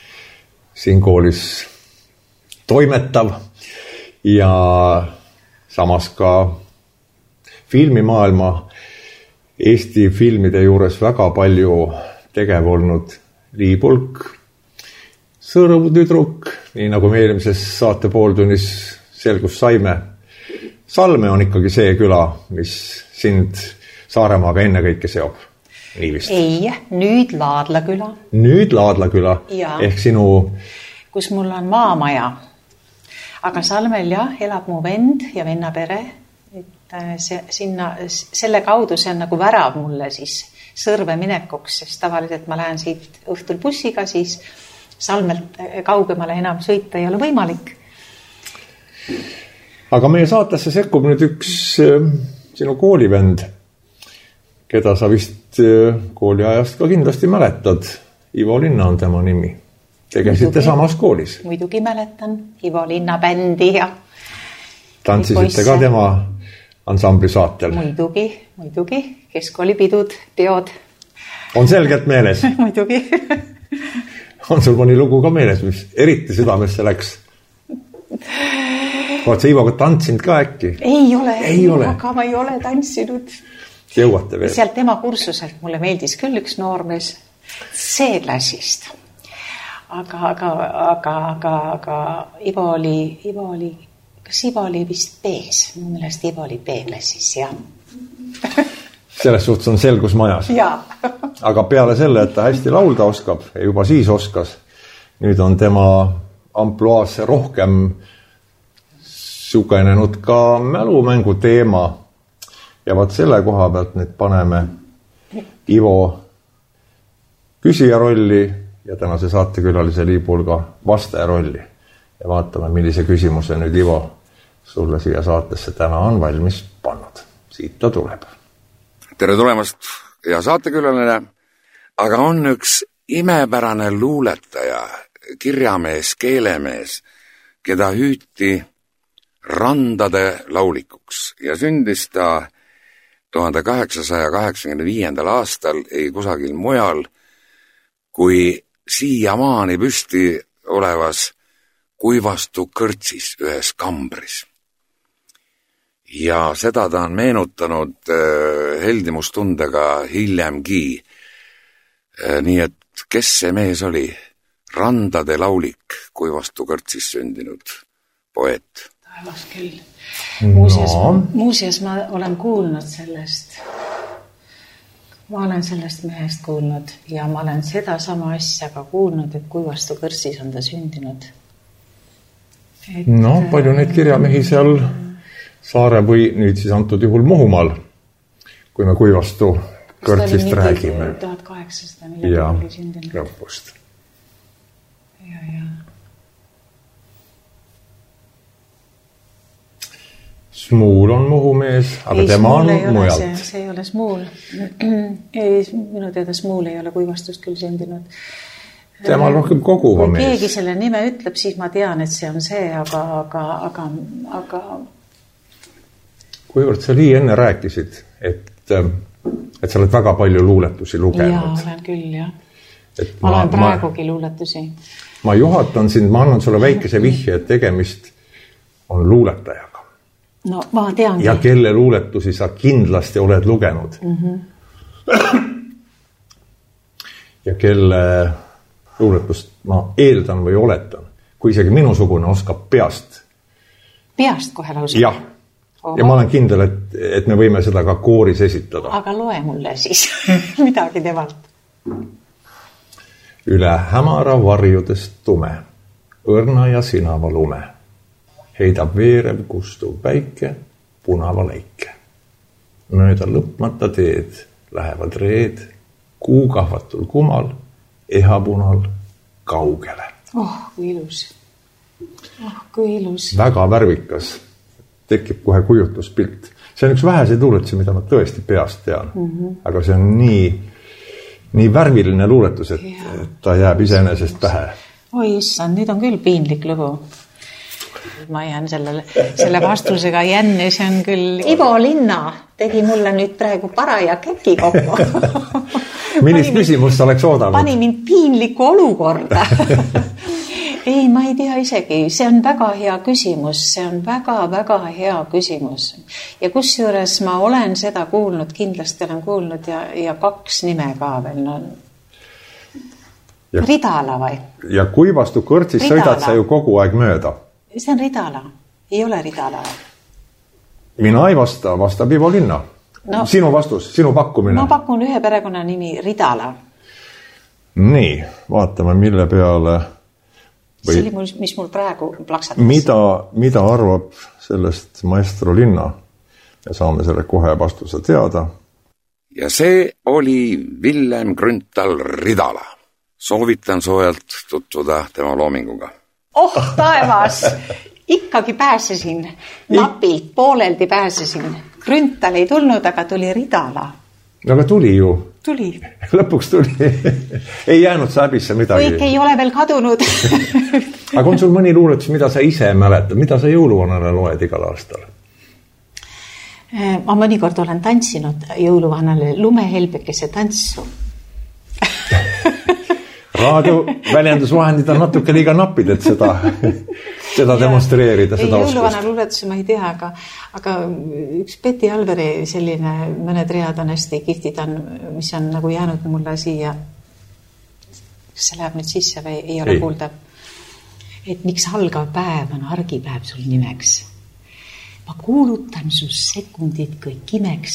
Speaker 1: siin koolis toimetav ja samas ka filmimaailma Eesti filmide juures väga palju tegev olnud Lii Pulk, Sõõrutüdruk, nii nagu me eelmises saate pooltunnis selgus saime. Salme on ikkagi see küla, mis sind Saaremaaga enne kõike seob. Nii vist.
Speaker 2: Ei, nüüd Laadlaküla.
Speaker 1: Nüüd Laadlaküla
Speaker 2: ja.
Speaker 1: Ehk sinu...
Speaker 2: Kus mul on maamaja. Aga Salmel jah, elab mu vend ja venna pere. Et see, sinna, selle kaudu see on nagu värav mulle siis Sõrve minekuks, sest tavaliselt ma lähen siit õhtul bussiga, siis Salmelt kaugemale enam sõita ei ole võimalik.
Speaker 1: Aga meie saatesse sekkub nüüd üks sinu koolivend, keda sa vist kooliajast ka kindlasti mäletad. Ivo Linna on tema nimi. Te käisite samas koolis.
Speaker 2: Muidugi mäletan Ivo Linna bändi ja
Speaker 1: tantsisite ka tema ansambli saatel.
Speaker 2: Muidugi, muidugi. Keskkoolipidud, teod.
Speaker 1: On selgelt meeles?
Speaker 2: Muidugi.
Speaker 1: On sul mõni lugu ka meeles, mis eriti südamesse läks? Oled sa Ivoga tantsinud ka äkki?
Speaker 2: Ei ole,
Speaker 1: ei ole.
Speaker 2: Aga ma ei ole tantsinud.
Speaker 1: Jõuate veel?
Speaker 2: Sealt tema kursuselt mulle meeldis küll üks noormees C-klassist. Aga, aga, aga, aga, aga Ivo oli, Ivo oli, kas Ivo oli vist B-s? Mu meelest Ivo oli B-klassis, jah.
Speaker 1: Selles suhtes on selgus majas.
Speaker 2: Jaa.
Speaker 1: Aga peale selle, et ta hästi laulda oskab ja juba siis oskas, nüüd on tema ampluaasse rohkem sugenenud ka mälumängu teema. Ja vaat selle koha pealt nüüd paneme Ivo küsija rolli ja tänase saatekülalise Liibulga vastaja rolli. Ja vaatame, millise küsimuse nüüd Ivo sulle siia saatesse täna on valmis pannud. Siit ta tuleb.
Speaker 3: Tere tulemast ja saatekülaline, aga on üks imepärane luuletaja, kirjamees, keelemees, keda hüüti randade laulikuks ja sündis ta tuhande kaheksasaja kaheksakümne viiendal aastal ei kusagil mujal kui siiamaani püsti olevas Kuivastu kõrtsis ühes Kambris. Ja seda ta on meenutanud heldimustundega hiljemgi. Nii et kes see mees oli? Randade laulik, Kuivastu kõrtsis sündinud poeet.
Speaker 2: Taevas küll. Muuseas, no. muuseas ma olen kuulnud sellest. Ma olen sellest mehest kuulnud ja ma olen seda sama asja ka kuulnud, et Kuivastu kõrtsis on ta sündinud. Et...
Speaker 1: No, palju neid kirjamehi seal... Saare või nüüd siis antud juhul Muhumaal, kui me Kuivastu kõrtsist räägime.
Speaker 2: tuhat kaheksasada nelikümmend oli sündinud.
Speaker 1: Ja, lõpust.
Speaker 2: Ja, ja.
Speaker 1: Smuul on Muhumees, aga ei, tema on mujalt.
Speaker 2: See, see ei ole Smuul. Ei, minu teada Smuul ei ole Kuivastust küll sündinud.
Speaker 1: Tema on rohkem koguva mees.
Speaker 2: Kui keegi selle nime ütleb, siis ma tean, et see on see, aga, aga, aga, aga
Speaker 1: kuivõrd sa nii enne rääkisid, et, et sa oled väga palju luuletusi lugenud.
Speaker 2: Jaa, olen küll, jah. Ma, ma olen praegugi ma, luuletusi.
Speaker 1: Ma juhatan sind, ma annan sulle väikese vihje, et tegemist on luuletajaga.
Speaker 2: No, ma tean.
Speaker 1: Ja kelle luuletusi sa kindlasti oled lugenud.
Speaker 2: Mm-hmm.
Speaker 1: Ja kelle luuletust ma eeldan või oletan, kui isegi minusugune oskab peast.
Speaker 2: Peast kohe lausa?
Speaker 1: Jah. Ja ma olen kindel, et, et me võime seda ka kooris esitada.
Speaker 2: Aga loe mulle siis midagi temalt.
Speaker 1: Üle hämara varjudest tume, õrna ja sinava lume. Heidab veerev kustuv päike, punava leike. Mööda lõpmata teed lähevad reed, kuukahvatul kumal, ehapunal kaugele.
Speaker 2: Oh, kui ilus. Oh, kui ilus.
Speaker 1: Väga värvikas. Tekib kohe kujutuspilt. See on üks väheseid luuletusi, mida ma tõesti peast tean. Mm-hmm. Aga see on nii, nii värviline luuletus, et ja. Ta jääb iseenesest pähe.
Speaker 2: Oi, issand, nüüd on küll piinlik lugu. Ma jään sellele, selle vastusega jänne, see on küll... Ivo Linna tegi mulle nüüd praegu paraja keki kokku.
Speaker 1: Millist küsimust sa oleks oodanud?
Speaker 2: Pani mind piinlikku olukorda. Ei, ma ei tea isegi. See on väga hea küsimus. See on väga, väga hea küsimus. Ja kus juures ma olen seda kuulnud, kindlasti olen kuulnud ja, ja kaks nime ka veel. No. Ja, Ridala või?
Speaker 1: Ja Kuivastu kõrtsis Ridala. Sõidad sa ju kogu aeg mööda.
Speaker 2: See on Ridala. Ei ole Ridala.
Speaker 1: Mina ei vasta, vastab Ivo Linna.
Speaker 2: no,
Speaker 1: sinu vastus, sinu pakkumine?
Speaker 2: Ma pakun ühe perekonna nimi Ridala.
Speaker 1: Nii, vaatame, mille peale
Speaker 2: või... see oli mul, mis mul praegu plaksatas.
Speaker 1: Mida, mida arvab sellest maestro Linna? Ja saame selle kohe vastuse teada.
Speaker 3: Ja see oli Villem Grünthal Ridala. Soovitan soojalt tutvuda tema loominguga.
Speaker 2: Oh, taevas! Ikkagi pääsesin. Napilt, pooleldi pääsesin. Grünthal ei tulnud, aga tuli Ridala.
Speaker 1: Aga tuli ju.
Speaker 2: Tuli.
Speaker 1: Lõpuks tuli. Ei jäänud sa häbisse midagi.
Speaker 2: Kõik ei ole veel kadunud.
Speaker 1: Aga on sul mõni luuletus, mida sa ise mäletad? Mida sa jõuluvanale loed igal aastal?
Speaker 2: Ma mõnikord olen tantsinud jõuluvanale lumehelbekese tantsu.
Speaker 1: Raadioväljendusvahendid on natuke liiga napid, et seda, seda demonstreerida, seda oskust.
Speaker 2: Jõuluvana luuletusi ma ei tea, aga, aga üks Betty Alveri selline mõned read on hästi kihtid, on, mis on nagu jäänud mulle siia. Kas see läheb nüüd sisse või ei ole ei. Kuulda? Et miks algav päev on argipäev sul nimeks? Ma kuulutan su sekundid kõik imeks.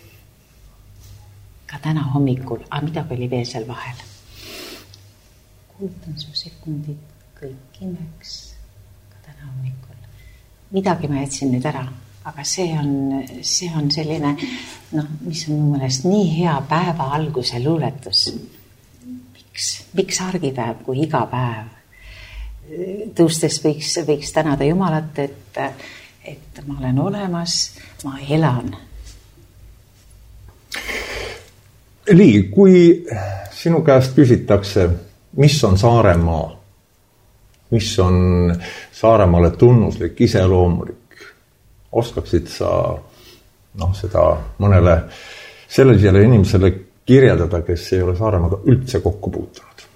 Speaker 2: Ka täna hommikul, aga midagi oli veel seal vahel. Kuulutan su sekundid kõik imeks. Ka täna hommikul. Midagi ma jätsin nüüd ära, aga see on, see on selline, noh, mis on mu mõelest nii hea päeva alguse luuletus. Miks, miks argipäev kui iga päev? Tõustes võiks, võiks tänada Jumalat, et et ma olen olemas, ma elan.
Speaker 1: Lii, kui sinu käest küsitakse, mis on Saaremaa, mis on Saaremaale tunnuslik, iseloomulik, oskaksid sa noh, seda mõnele sellisele inimesele kirjeldada, kes ei ole Saaremaaga üldse kokku puutunud?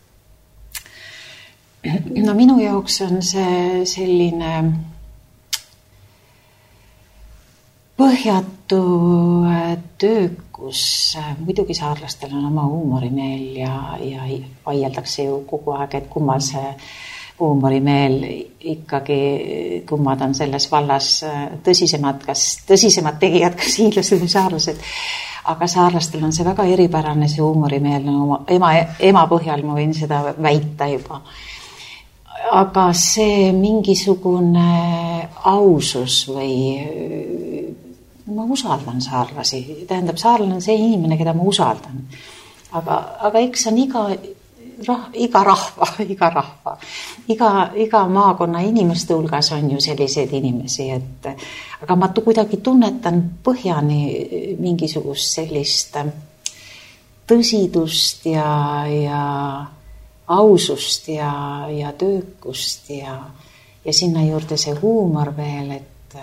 Speaker 2: No minu jaoks on see selline põhjatu töökus. Muidugi saarlastel on oma huumorimeel ja, ja vaieldakse ju kogu aeg, et kummal see huumorimeel ikkagi, kummad on selles vallas tõsisemad, kas tõsisemad tegijad, kas hiidlased või saarlased. Aga saarlastel on see väga eripärane, see huumorimeel. No, ema, ema põhjal ma võin seda väita juba. Aga see mingisugune ausus või ma usaldan saarlasi. Tähendab, saarlane on see inimene, keda ma usaldan. Aga, aga eks on iga, rah, iga rahva, iga rahva, iga, iga maakonna inimeste hulgas on ju selliseid inimesi, et aga ma kuidagi tunnetan põhjani mingisugust sellist tõsidust ja, ja ausust ja, ja töökust ja, ja sinna juurde see huumor veel, et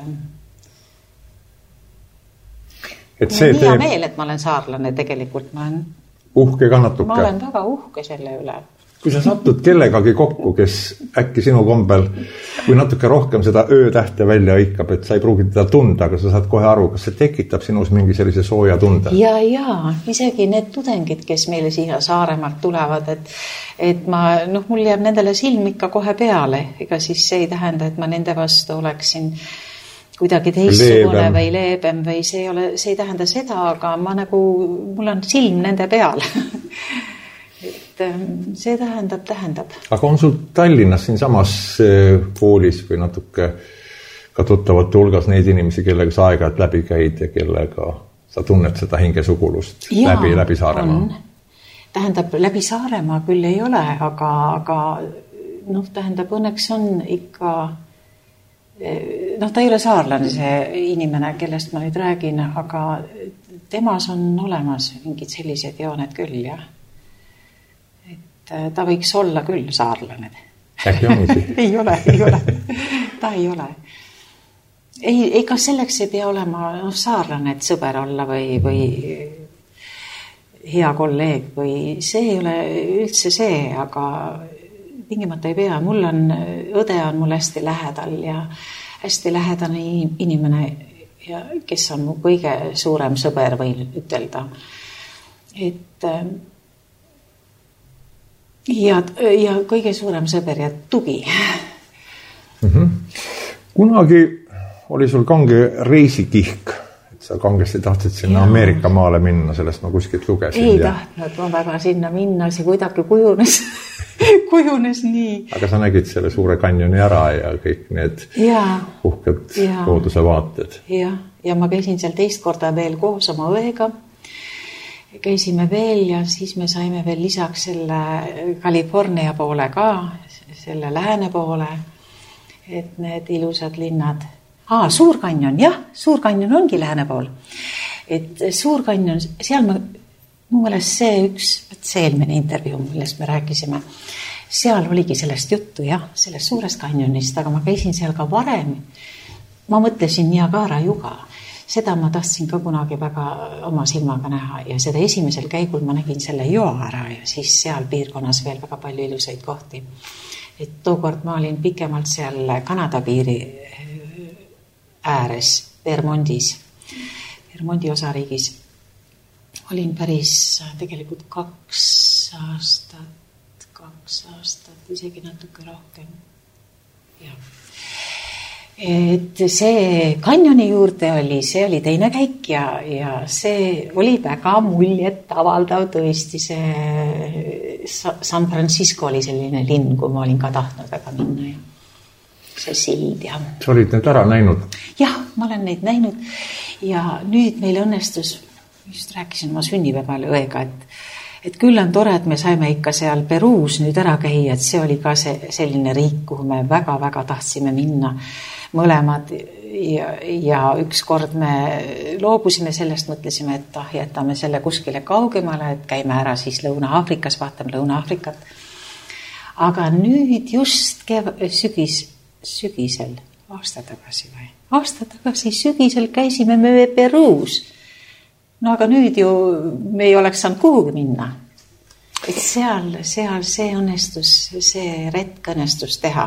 Speaker 2: et see teeb... hea meel, et ma olen saarlane tegelikult. Ma olen,
Speaker 1: uhke ka natuke.
Speaker 2: Ma olen väga uhke selle üle.
Speaker 1: Kui sa satud kellegagi kokku, kes äkki sinu kombel, kui natuke rohkem seda öötähte välja hõikab, et sa ei pruugi teda tunda, aga sa saad kohe aru, kas see tekitab sinus mingi sellise sooja tunde?
Speaker 2: Ja, ja, isegi need tudengid, kes meile siia Saaremaalt tulevad, et, et ma, noh, mul jääb nendele silm ikka kohe peale, ega siis see ei tähenda, et ma nende vastu oleksin kuidagi teistsugune leebem. Või leebem või see ei ole, see ei tähenda seda, aga ma nagu, mul on silm nende peal. et see tähendab, tähendab.
Speaker 1: Aga on sul Tallinnas siin samas koolis või natuke ka tuttavate hulgas neid inimesi, kellega sa aega läbi käid ja kellega sa tunned seda hingesugulust ja, läbi, läbi Saaremaa?
Speaker 2: On. Tähendab, läbi Saaremaa küll ei ole, aga, aga noh, tähendab, õnneks on ikka noh, ta ei ole saarlane see inimene, kellest ma nüüd räägin, aga temas on olemas mingid sellised jooned küll, jah. Et ta võiks olla küll saarlane.
Speaker 1: Äkki ongi?
Speaker 2: ei ole, ei ole. Ta ei ole. Ei, ei, kas selleks ei pea olema no, saarlane, et sõber olla või, või hea kolleeg või see ei ole üldse see, aga tingimata ei pea. Mul on, õde on mul hästi lähedal ja hästi lähedane inimene, ja kes on mu kõige suurem sõber, võin ütelda. Et ja, ja kõige suurem sõber ja tugi.
Speaker 1: Mm-hmm. Kunagi oli sul kange reisikihk, et sa kangesti tahtsid sinna ja. Ameerika maale minna, sellest ma kuskilt lugesin.
Speaker 2: Ei ja... tahtnud ma väga sinna minna, see kuidagi kujunes, kujunes nii.
Speaker 1: Aga sa nägid selle suure kanjoni ära ja kõik need ja. Uhked ja. Looduse vaated.
Speaker 2: Ja. ja ma käisin seal teist korda veel koos oma õega. Käisime veel ja siis me saime veel lisaks selle California poole ka, selle lääne poole, et need ilusad linnad. Aa, Suurkanjon, jah, Suurkanjon ongi lääne pool. Et Suurkanjon, seal ma, mu mõelest see üks, see eelmine intervjuu, millest me rääkisime, seal oligi sellest juttu, jah, sellest suurest kanjonist, aga ma käisin seal ka varem. Ma mõtlesin Niagara juga. Seda ma tahtsin ka kunagi väga oma silmaga näha ja seda esimesel käigul ma nägin selle joa ära ja siis seal piirkonnas veel väga palju ilusaid kohti. Et tookord ma olin pikemalt seal Kanada piiri ääres, Vermontis, Vermonti osariigis. Olin päris tegelikult kaks aastat, kaks aastat, isegi natuke rohkem. Jah. Et see kanjoni juurde oli, see oli teine käik ja, ja see oli väga muljet avaldav tõesti see San Francisco oli selline linn, kui ma olin ka tahtnud väga minna ja see sild ja...
Speaker 1: Sa olid need ära näinud?
Speaker 2: Jah, ma olen neid näinud ja nüüd meil õnnestus, just rääkisin oma sünnipäeval õega, et et küll on tore, et me saime ikka seal Peruus nüüd ära käia, et see oli ka see, selline riik, kuhu me väga-väga tahtsime minna mõlemad ja, ja üks kord me loobusime sellest, mõtlesime, et ah, jätame selle kuskile kaugemale, et käime ära siis Lõuna-Afrikas, vaatame Lõuna-Afrikat. Aga nüüd just kev- sügis, sügisel, aasta tagasi või? Aasta tagasi sügisel käisime me Peruus. No aga nüüd ju me ei oleks saanud kuhugi minna. Et seal, seal see õnnestus, see retk õnnestus teha.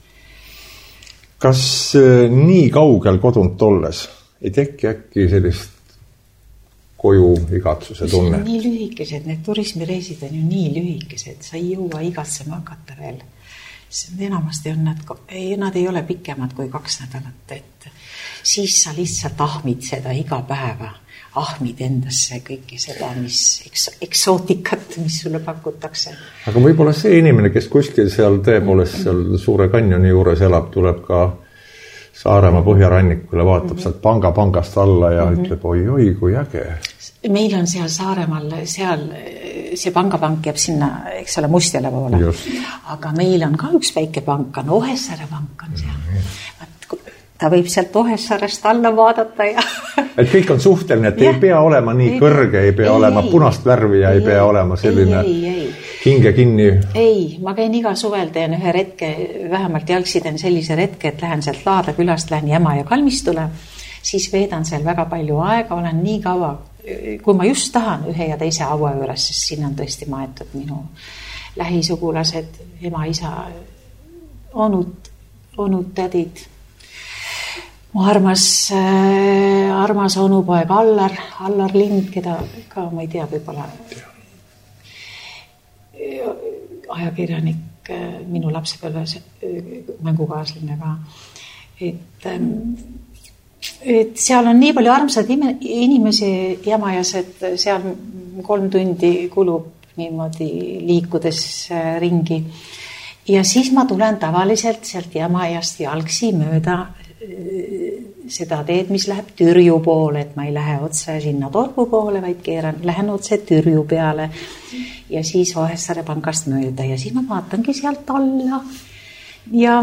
Speaker 1: Kas nii kaugel kodunt olles ei teki äkki sellist koju igatsuse tunne?
Speaker 2: Nii lühikesed, need turismireisid on ju nii lühikesed, sa ei jõua igatsema hakata veel. Enamasti on nad, ei, nad ei ole pikemad kui kaks nädalat, et siis sa lihtsalt ahmid seda iga päeva. Ahmid endasse kõike seda, mis eks, eksootikat, mis sulle pakutakse.
Speaker 1: Aga võib-olla see inimene, kes kuskil seal tõepoolest seal suure kanjoni juures elab, tuleb ka Saaremaa põhjarannikule, vaatab mm-hmm. sealt panga pangast alla ja mm-hmm. ütleb, oi, oi, kui äge.
Speaker 2: Meil on seal Saaremaal, seal see pangapank jääb sinna, eks ole, Mustjala poole. Just. Aga meil on ka üks väike pank, on Ohessaare pank on seal. Mm-hmm. Ta võib sealt Ohessaarest alla vaadata ja...
Speaker 1: Et kõik on suhteline, et ja. Ei pea olema nii ei, kõrge, ei pea ei, olema ei, punast värvi ja ei, ei pea olema selline ei, ei, ei. Hinge kinni.
Speaker 2: Ei, ma käin iga suvel, teen ühe retke, vähemalt jalgsi teen sellise retke, et lähen sealt Laada külast, lähen Jäma ja Kalmistule, siis veedan seal väga palju aega, olen nii kaua, kui ma just tahan ühe ja teise haua juures, sest siin on tõesti maetud minu lähisugulased, ema, isa, onud, onud, tädid. Mu armas, äh, armas onupoeg Allar, Allar Lind, keda ka ma ei tea, võib-olla ajakirjanik, minu lapsepõlves mängukaaslane ka. Et, et seal on nii palju armsad inimesi Jämajas, et seal kolm tundi kulub niimoodi liikudes ringi. Ja siis ma tulen tavaliselt sealt Jämajast jalgsi mööda seda teed, mis läheb Türju poole, et ma ei lähe otse sinna Torgu poole, vaid keeran, lähen otse Türju peale ja siis Ohessaare pangast mööda ja siis ma vaatangi sealt alla ja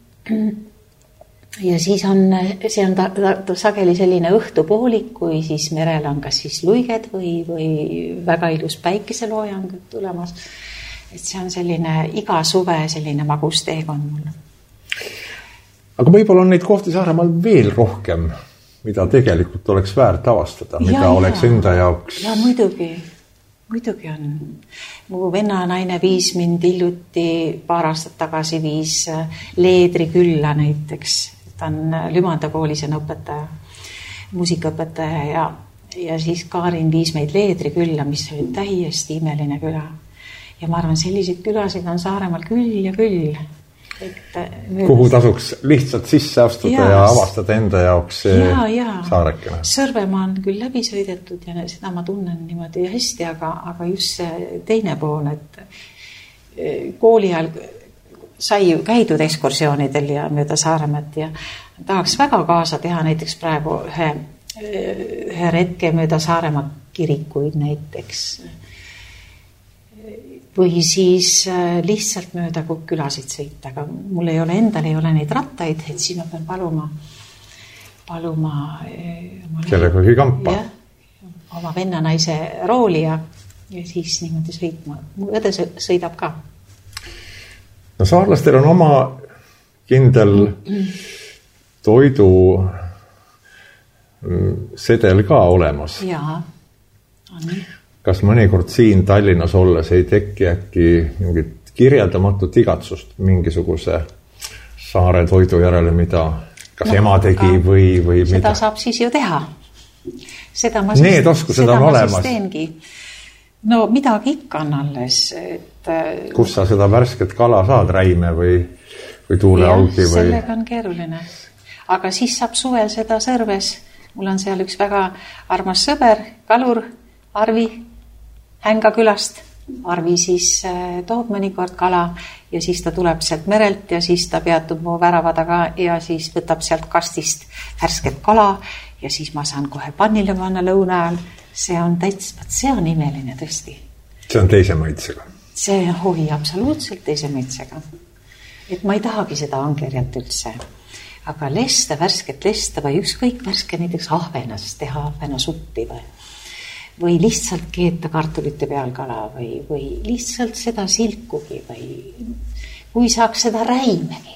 Speaker 2: ja siis on, see on ta, ta, ta sageli selline õhtupoolik, kui siis merel on kas siis luiged või, või väga ilus päikeseloojang tulemas, et see on selline iga suve selline magus teekond mul.
Speaker 1: Aga võib-olla on neid kohti Saaremaal veel rohkem, mida tegelikult oleks väärt avastada, mida ja, oleks ja. Enda jaoks.
Speaker 2: Ja muidugi, muidugi on. Mu venna naine viis mind hiljuti paar aastat tagasi viis Leedri külla näiteks. Ta on Lümanda koolis on õpetaja, muusikaõpetaja ja, ja siis Kaarin viis meid Leedri külla, mis oli täiesti imeline küla. Ja ma arvan, selliseid külasid on Saaremaal küll ja küll. et
Speaker 1: kuhu tasuks lihtsalt sisse astuda ja, ja avastada enda jaoks ja, ja. Saarekene.
Speaker 2: Sõrvemaa on küll läbi sõidetud ja seda ma tunnen niimoodi hästi, aga, aga just see teine pool, et kooli ajal sai ju käidud ekskursioonidel ja mööda Saaremäed ja tahaks väga kaasa teha näiteks praegu ühe, ühe retke mööda Saaremaa kirikuid näiteks või siis lihtsalt mööda külasid sõita, aga mul ei ole endal, ei ole neid rattaid, et siin ma pean paluma paluma
Speaker 1: kellegagi kampa
Speaker 2: ja, oma venna naise rooli ja, ja siis niimoodi sõitma. Mu õde sõidab ka.
Speaker 1: No saarlastel on oma kindel toidu sedel ka olemas.
Speaker 2: Jaa, on nii.
Speaker 1: Kas mõnikord siin Tallinnas olles ei teki äkki mingit kirjeldamatut igatsust mingisuguse saare toidu järele, mida kas no, ema tegi või, või
Speaker 2: seda
Speaker 1: mida?
Speaker 2: Seda saab siis ju teha. Seda ma
Speaker 1: Need oskused on olemas.
Speaker 2: No midagi ikka on alles. Et,
Speaker 1: kus sa seda värsket kala saad, räime või, või tuuleaugi? Või...
Speaker 2: sellega on keeruline. Aga siis saab suvel seda Sõrves. Mul on seal üks väga armas sõber, kalur, Arvi Hänga külast. Arvi siis toob mõnikord kala ja siis ta tuleb sealt merelt ja siis ta peatub mu värava taga ja siis võtab sealt kastist värsket kala ja siis ma saan kohe pannile panna lõuna ajal. See on täits, see on imeline tõesti.
Speaker 1: See on teise maitsega.
Speaker 2: See on hovi absoluutselt teise maitsega. Et ma ei tahagi seda angerjat üldse. Aga lesta, värsket lesta või ükskõik värske näiteks ahvenast teha ahvena suppi või või lihtsalt keeta kartulite peal kala või, või lihtsalt seda silkugi või kui saaks seda räimegi.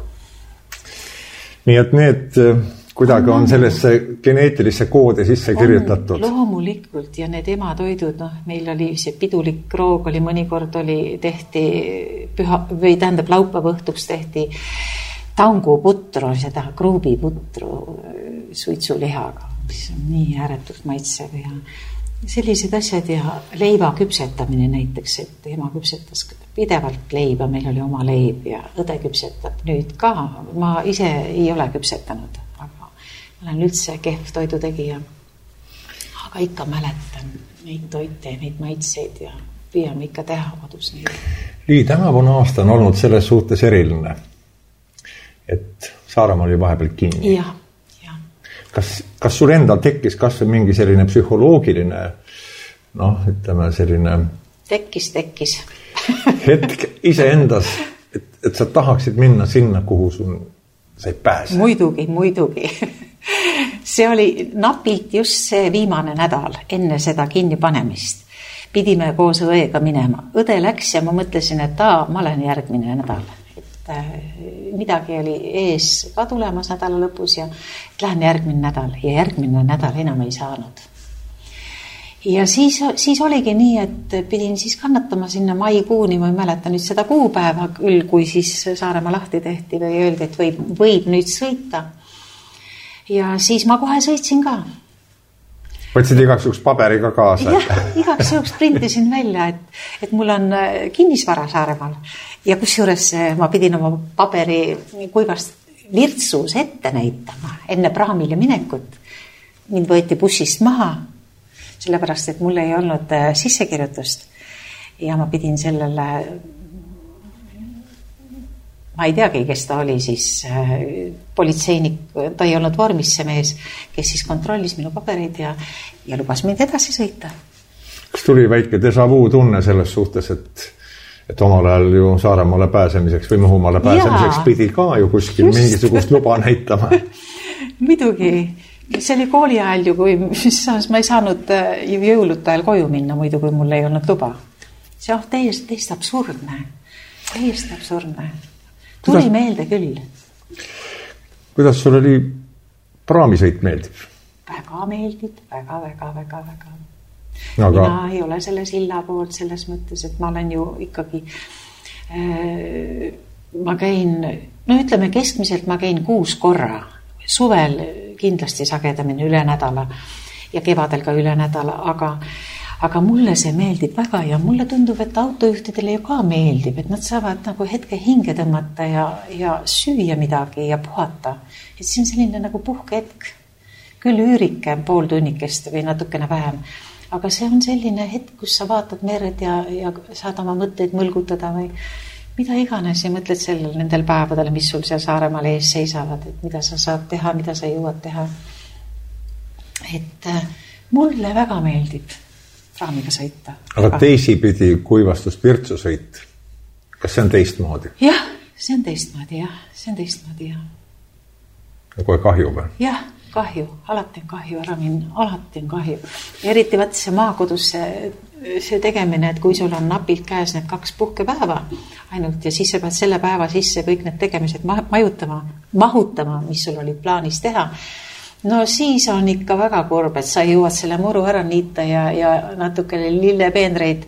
Speaker 1: Nii et need kuidagi on, on sellesse geneetilisse koodi sisse kirjutatud.
Speaker 2: Loomulikult ja need ematoidud, noh, meil oli see pidulik roog oli mõnikord oli tehti püha, või tähendab laupäeva õhtuks tehti tanguputru, seda kruubiputru suitsulihaga, mis on nii ääretult maitsev ja sellised asjad ja leiva küpsetamine näiteks, et ema küpsetas pidevalt leiba, meil oli oma leib ja õde küpsetab nüüd ka. Ma ise ei ole küpsetanud, aga ma olen üldse kehv toidutegija. Aga ikka mäletan neid toite, neid maitseid ja püüame ikka teha kodus neid.
Speaker 1: Lii, tänavune aasta on olnud selles suhtes eriline, et Saaremaa oli vahepeal kinni.
Speaker 2: Jah.
Speaker 1: Kas, kas sul endal tekkis kas või mingi selline psühholoogiline, noh, ütleme selline...
Speaker 2: Tekkis, tekkis.
Speaker 1: hetk ise endas, et, et sa tahaksid minna sinna, kuhu sul sa ei pääse.
Speaker 2: Muidugi, muidugi. See oli napilt just see viimane nädal enne seda kinni panemist. Pidime koos õega minema. Õde läks ja ma mõtlesin, et ta, ma olen järgmine nädal. Midagi oli ees ka tulemas nädala lõpus ja lähen järgmine nädal ja järgmine nädal enam ei saanud. Ja siis, siis oligi nii, et pidin siis kannatama sinna maikuuni, ma ei mäleta nüüd seda kuupäeva küll, kui siis Saaremaa lahti tehti või öeldi, et võib, võib nüüd sõita. Ja siis ma kohe sõitsin ka.
Speaker 1: Võtsid igaks juhuks paberiga kaasa?
Speaker 2: Jah, igaks juhuks printisin välja, et, et mul on kinnisvara Saaremaal. Ja kusjuures ma pidin oma paberi kuivast virtsus ette näitama enne praamile minekut. Mind võeti bussist maha, sellepärast, et mul ei olnud sissekirjutust. Ja ma pidin sellele, ma ei teagi, kes ta oli siis, politseinik, ta ei olnud vormis see mees, kes siis kontrollis minu paberid ja, ja lubas mind edasi sõita.
Speaker 1: Kas tuli väike déjà vu tunne selles suhtes, et et omal ajal ju Saaremaale pääsemiseks või Muhumaale pääsemiseks Jaa, pidi ka ju kuskil just. Mingisugust luba näitama.
Speaker 2: Muidugi, see oli kooli ajal ju, kui saas, ma ei saanud ju jõuluta ajal koju minna, muidu kui mul ei olnud luba. See on täiesti, täiesti absurdne. Täiesti absurdne. Tuli kuidas, meelde küll.
Speaker 1: Kuidas sul oli praamisõit meeldib?
Speaker 2: Väga meeldib, väga, väga, väga, väga.
Speaker 1: Aga...
Speaker 2: Mina ei ole selle silla poolt selles mõttes, et ma olen ju ikkagi äh, ma käin, no ütleme keskmiselt ma käin kuus korra, suvel kindlasti sagedamini üle nädala ja kevadel ka üle nädala, aga, aga mulle see meeldib väga ja mulle tundub, et autojuhtidele ju ka meeldib, et nad saavad nagu hetke hinge tõmmata ja, ja süüa midagi ja puhata. Et see on selline nagu puhkehetk. Küll üürike pool tunnikest või natukene vähem. Aga see on selline hetk, kus sa vaatad merd ja, ja saad oma mõtteid mõlgutada või mida iganes ja mõtled sellel nendel päevadel, mis sul seal Saaremaal ees seisavad, et mida sa saad teha, mida sa jõuad teha. Et mulle väga meeldib praamiga sõita.
Speaker 1: Aga teisipidi kuivastus Virtsu sõit. Kas see on teistmoodi?
Speaker 2: Jah, see on teistmoodi, jah. See on teistmoodi, jah.
Speaker 1: Ja kohe kahju või?
Speaker 2: Jah, kahju. Alati on kahju ära minna. Alati on kahju. Eriti vaat see maakodus see, see tegemine, et kui sul on napilt käes need kaks puhkepäeva ainult ja siis sa pead selle päeva sisse kõik need tegemised majutama, mahutama, mis sul oli plaanis teha. No siis on ikka väga kurb, et sa jõuad selle muru ära niita ja, ja natukene lillepeenreid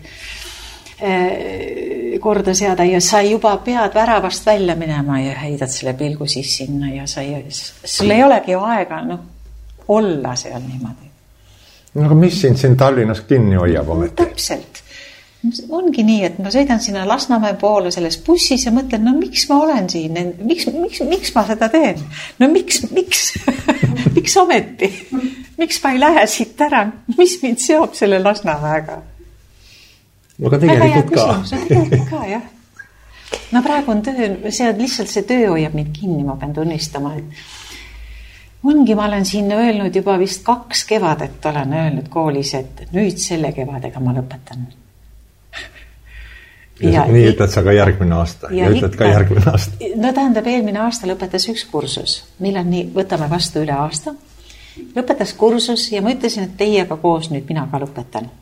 Speaker 2: eh, korda seada ja sa juba pead väravast välja minema ja heidad selle pilgu siis sinna ja sa ei, sul ei olegi ju aega no, olla seal niimoodi.
Speaker 1: No aga mis sind siin Tallinnas kinni hoiab ometi?
Speaker 2: Täpselt. Ongi nii, et ma sõidan sinna Lasnamäe poole selles bussis ja mõtlen, no miks ma olen siin, miks, miks, miks ma seda teen? No miks, miks, miks ometi? Miks ma ei lähe siit ära? Mis mind seob selle Lasnamäega?
Speaker 1: No aga tegelikult ka.
Speaker 2: No tegelikult ka, jah. No praegu on töö, see on lihtsalt see töö hoiab mind kinni, ma pean tunnistama, et ongi, ma olen siin öelnud juba vist kaks kevadet, olen öelnud koolis, et nüüd selle kevadega ma lõpetan.
Speaker 1: Ja, nii ütled sa ka järgmine aasta ja, ja ütled ka järgmine aasta.
Speaker 2: No tähendab, eelmine aasta lõpetas üks kursus. Meil on nii, võtame vastu üle aasta. Lõpetas kursus ja ma ütlesin, et teiega koos nüüd mina ka lõpetan.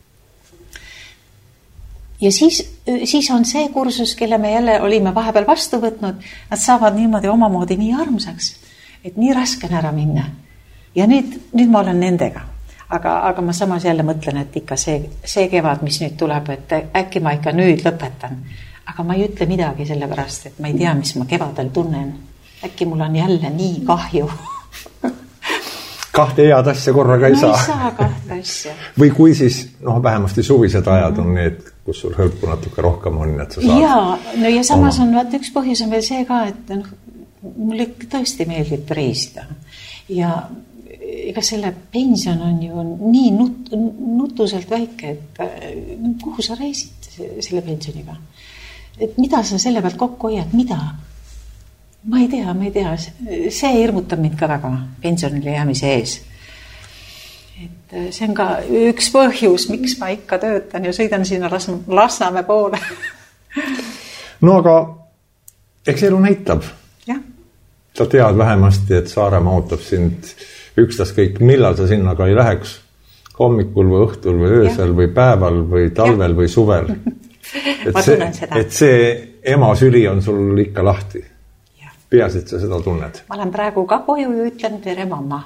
Speaker 2: Ja siis, siis on see kursus, kelle me jälle olime vahepeal vastu võtnud, nad saavad niimoodi omamoodi nii armsaks, et nii raske on ära minna. Ja nüüd, nüüd ma olen nendega. Aga, aga ma samas jälle mõtlen, et ikka see, see kevad, mis nüüd tuleb, et äkki ma ikka nüüd lõpetan. Aga ma ei ütle midagi selle pärast, et ma ei tea, mis ma kevadel tunnen. Äkki mul on jälle nii kahju.
Speaker 1: Kahte head asja korraga ei
Speaker 2: no,
Speaker 1: saa.
Speaker 2: ei saa kahte asja.
Speaker 1: Või kui siis, noh, vähemasti suvised ajad on need, kus sul hõlpu natuke rohkem on, et sa saad...
Speaker 2: Jaa, no ja samas on, vaat üks põhjus on veel see ka, et noh, mulle tõesti meeldib reisida. Ja ega selle pension on ju nii nut, nutuselt väike, et kuhu sa reisid selle pensioniga? Et mida sa selle pealt kokku hoiad? Mida? Ma ei tea, ma ei tea. See hirmutab mind ka väga pensionile jäämise ees. Et see on ka üks põhjus, miks ma ikka töötan ja sõidan sinna Lasnamäe poole.
Speaker 1: No aga eks elu näitab.
Speaker 2: Ja.
Speaker 1: Sa tead vähemasti, et Saaremaa ootab sind ükstas kõik, millal sa sinna ka ei läheks, hommikul või õhtul või öösel ja. Või päeval või talvel ja. Või suvel. Et
Speaker 2: ma tunnen
Speaker 1: see,
Speaker 2: seda.
Speaker 1: Et see ema süli on sul ikka lahti. Ja. Peas, et sa seda tunned.
Speaker 2: Ma olen praegu ka koju ja ütlen tere mamma.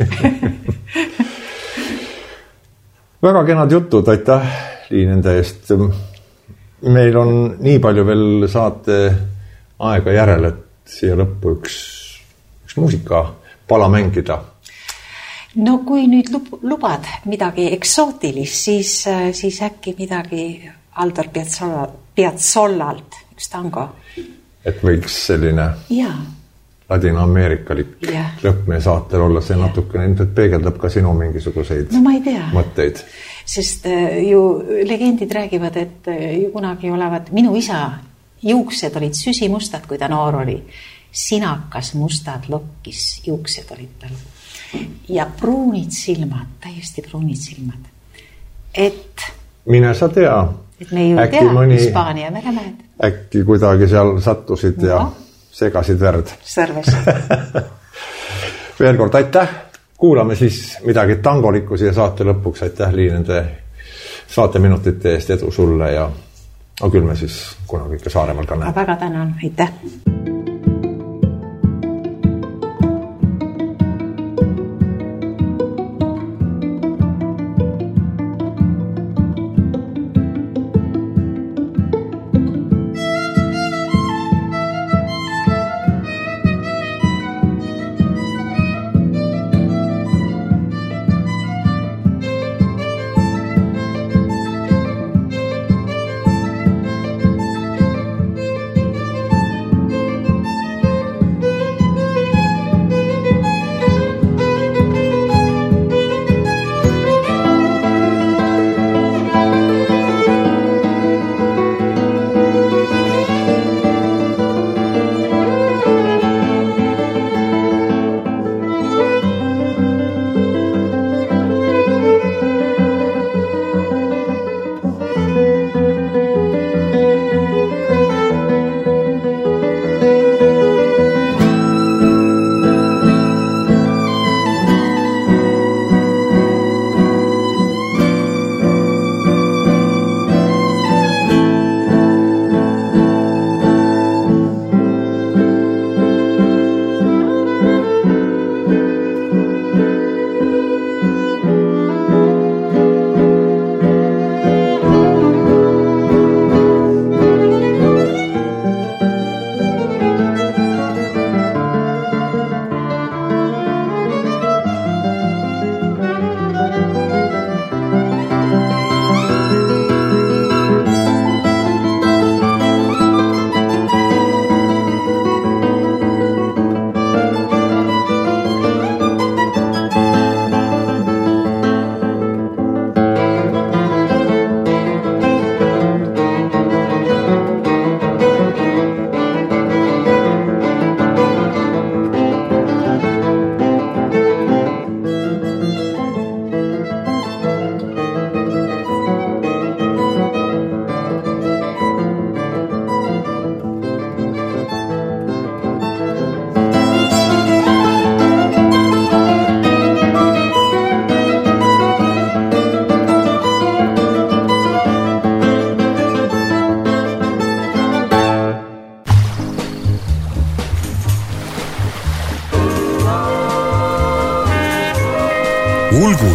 Speaker 1: Väga kenad jutud, aitäh Liin enda eest. Meil on nii palju veel saate aega järel, et siia lõppu üks, üks muusika pala mängida.
Speaker 2: No kui nüüd lubad midagi eksootilist, siis, siis äkki midagi Aldor Piazzolla, Piazzollalt, üks tango. Et
Speaker 1: võiks selline
Speaker 2: ja.
Speaker 1: Ladina-Ameerikalik ja. Lõpp meie saatel olla, see natukene ilmselt peegeldab ka sinu mingisuguseid
Speaker 2: no, ma ei tea.
Speaker 1: Mõtteid.
Speaker 2: Sest ju legendid räägivad, et ju kunagi olevat, minu isa juuksed olid süsimustad, kui ta noor oli. Sinakas mustad lokkis juuksed olid tal. Ja pruunid silmad, täiesti pruunid silmad. Et...
Speaker 1: Mine sa tea.
Speaker 2: Et me ju äkki tea mõni, Hispaania meremäed.
Speaker 1: Äkki kuidagi seal sattusid no. Ja segasid verd.
Speaker 2: Sõrvesid.
Speaker 1: Veel kord aitäh. Kuulame siis midagi tangolikku siia saate lõpuks. Aitäh Liin nende saateminutite eest, edu sulle ja no küll me siis kunagi ikka Saaremaal ka näeme.
Speaker 2: Väga tänan, aitäh.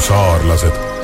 Speaker 4: saarlased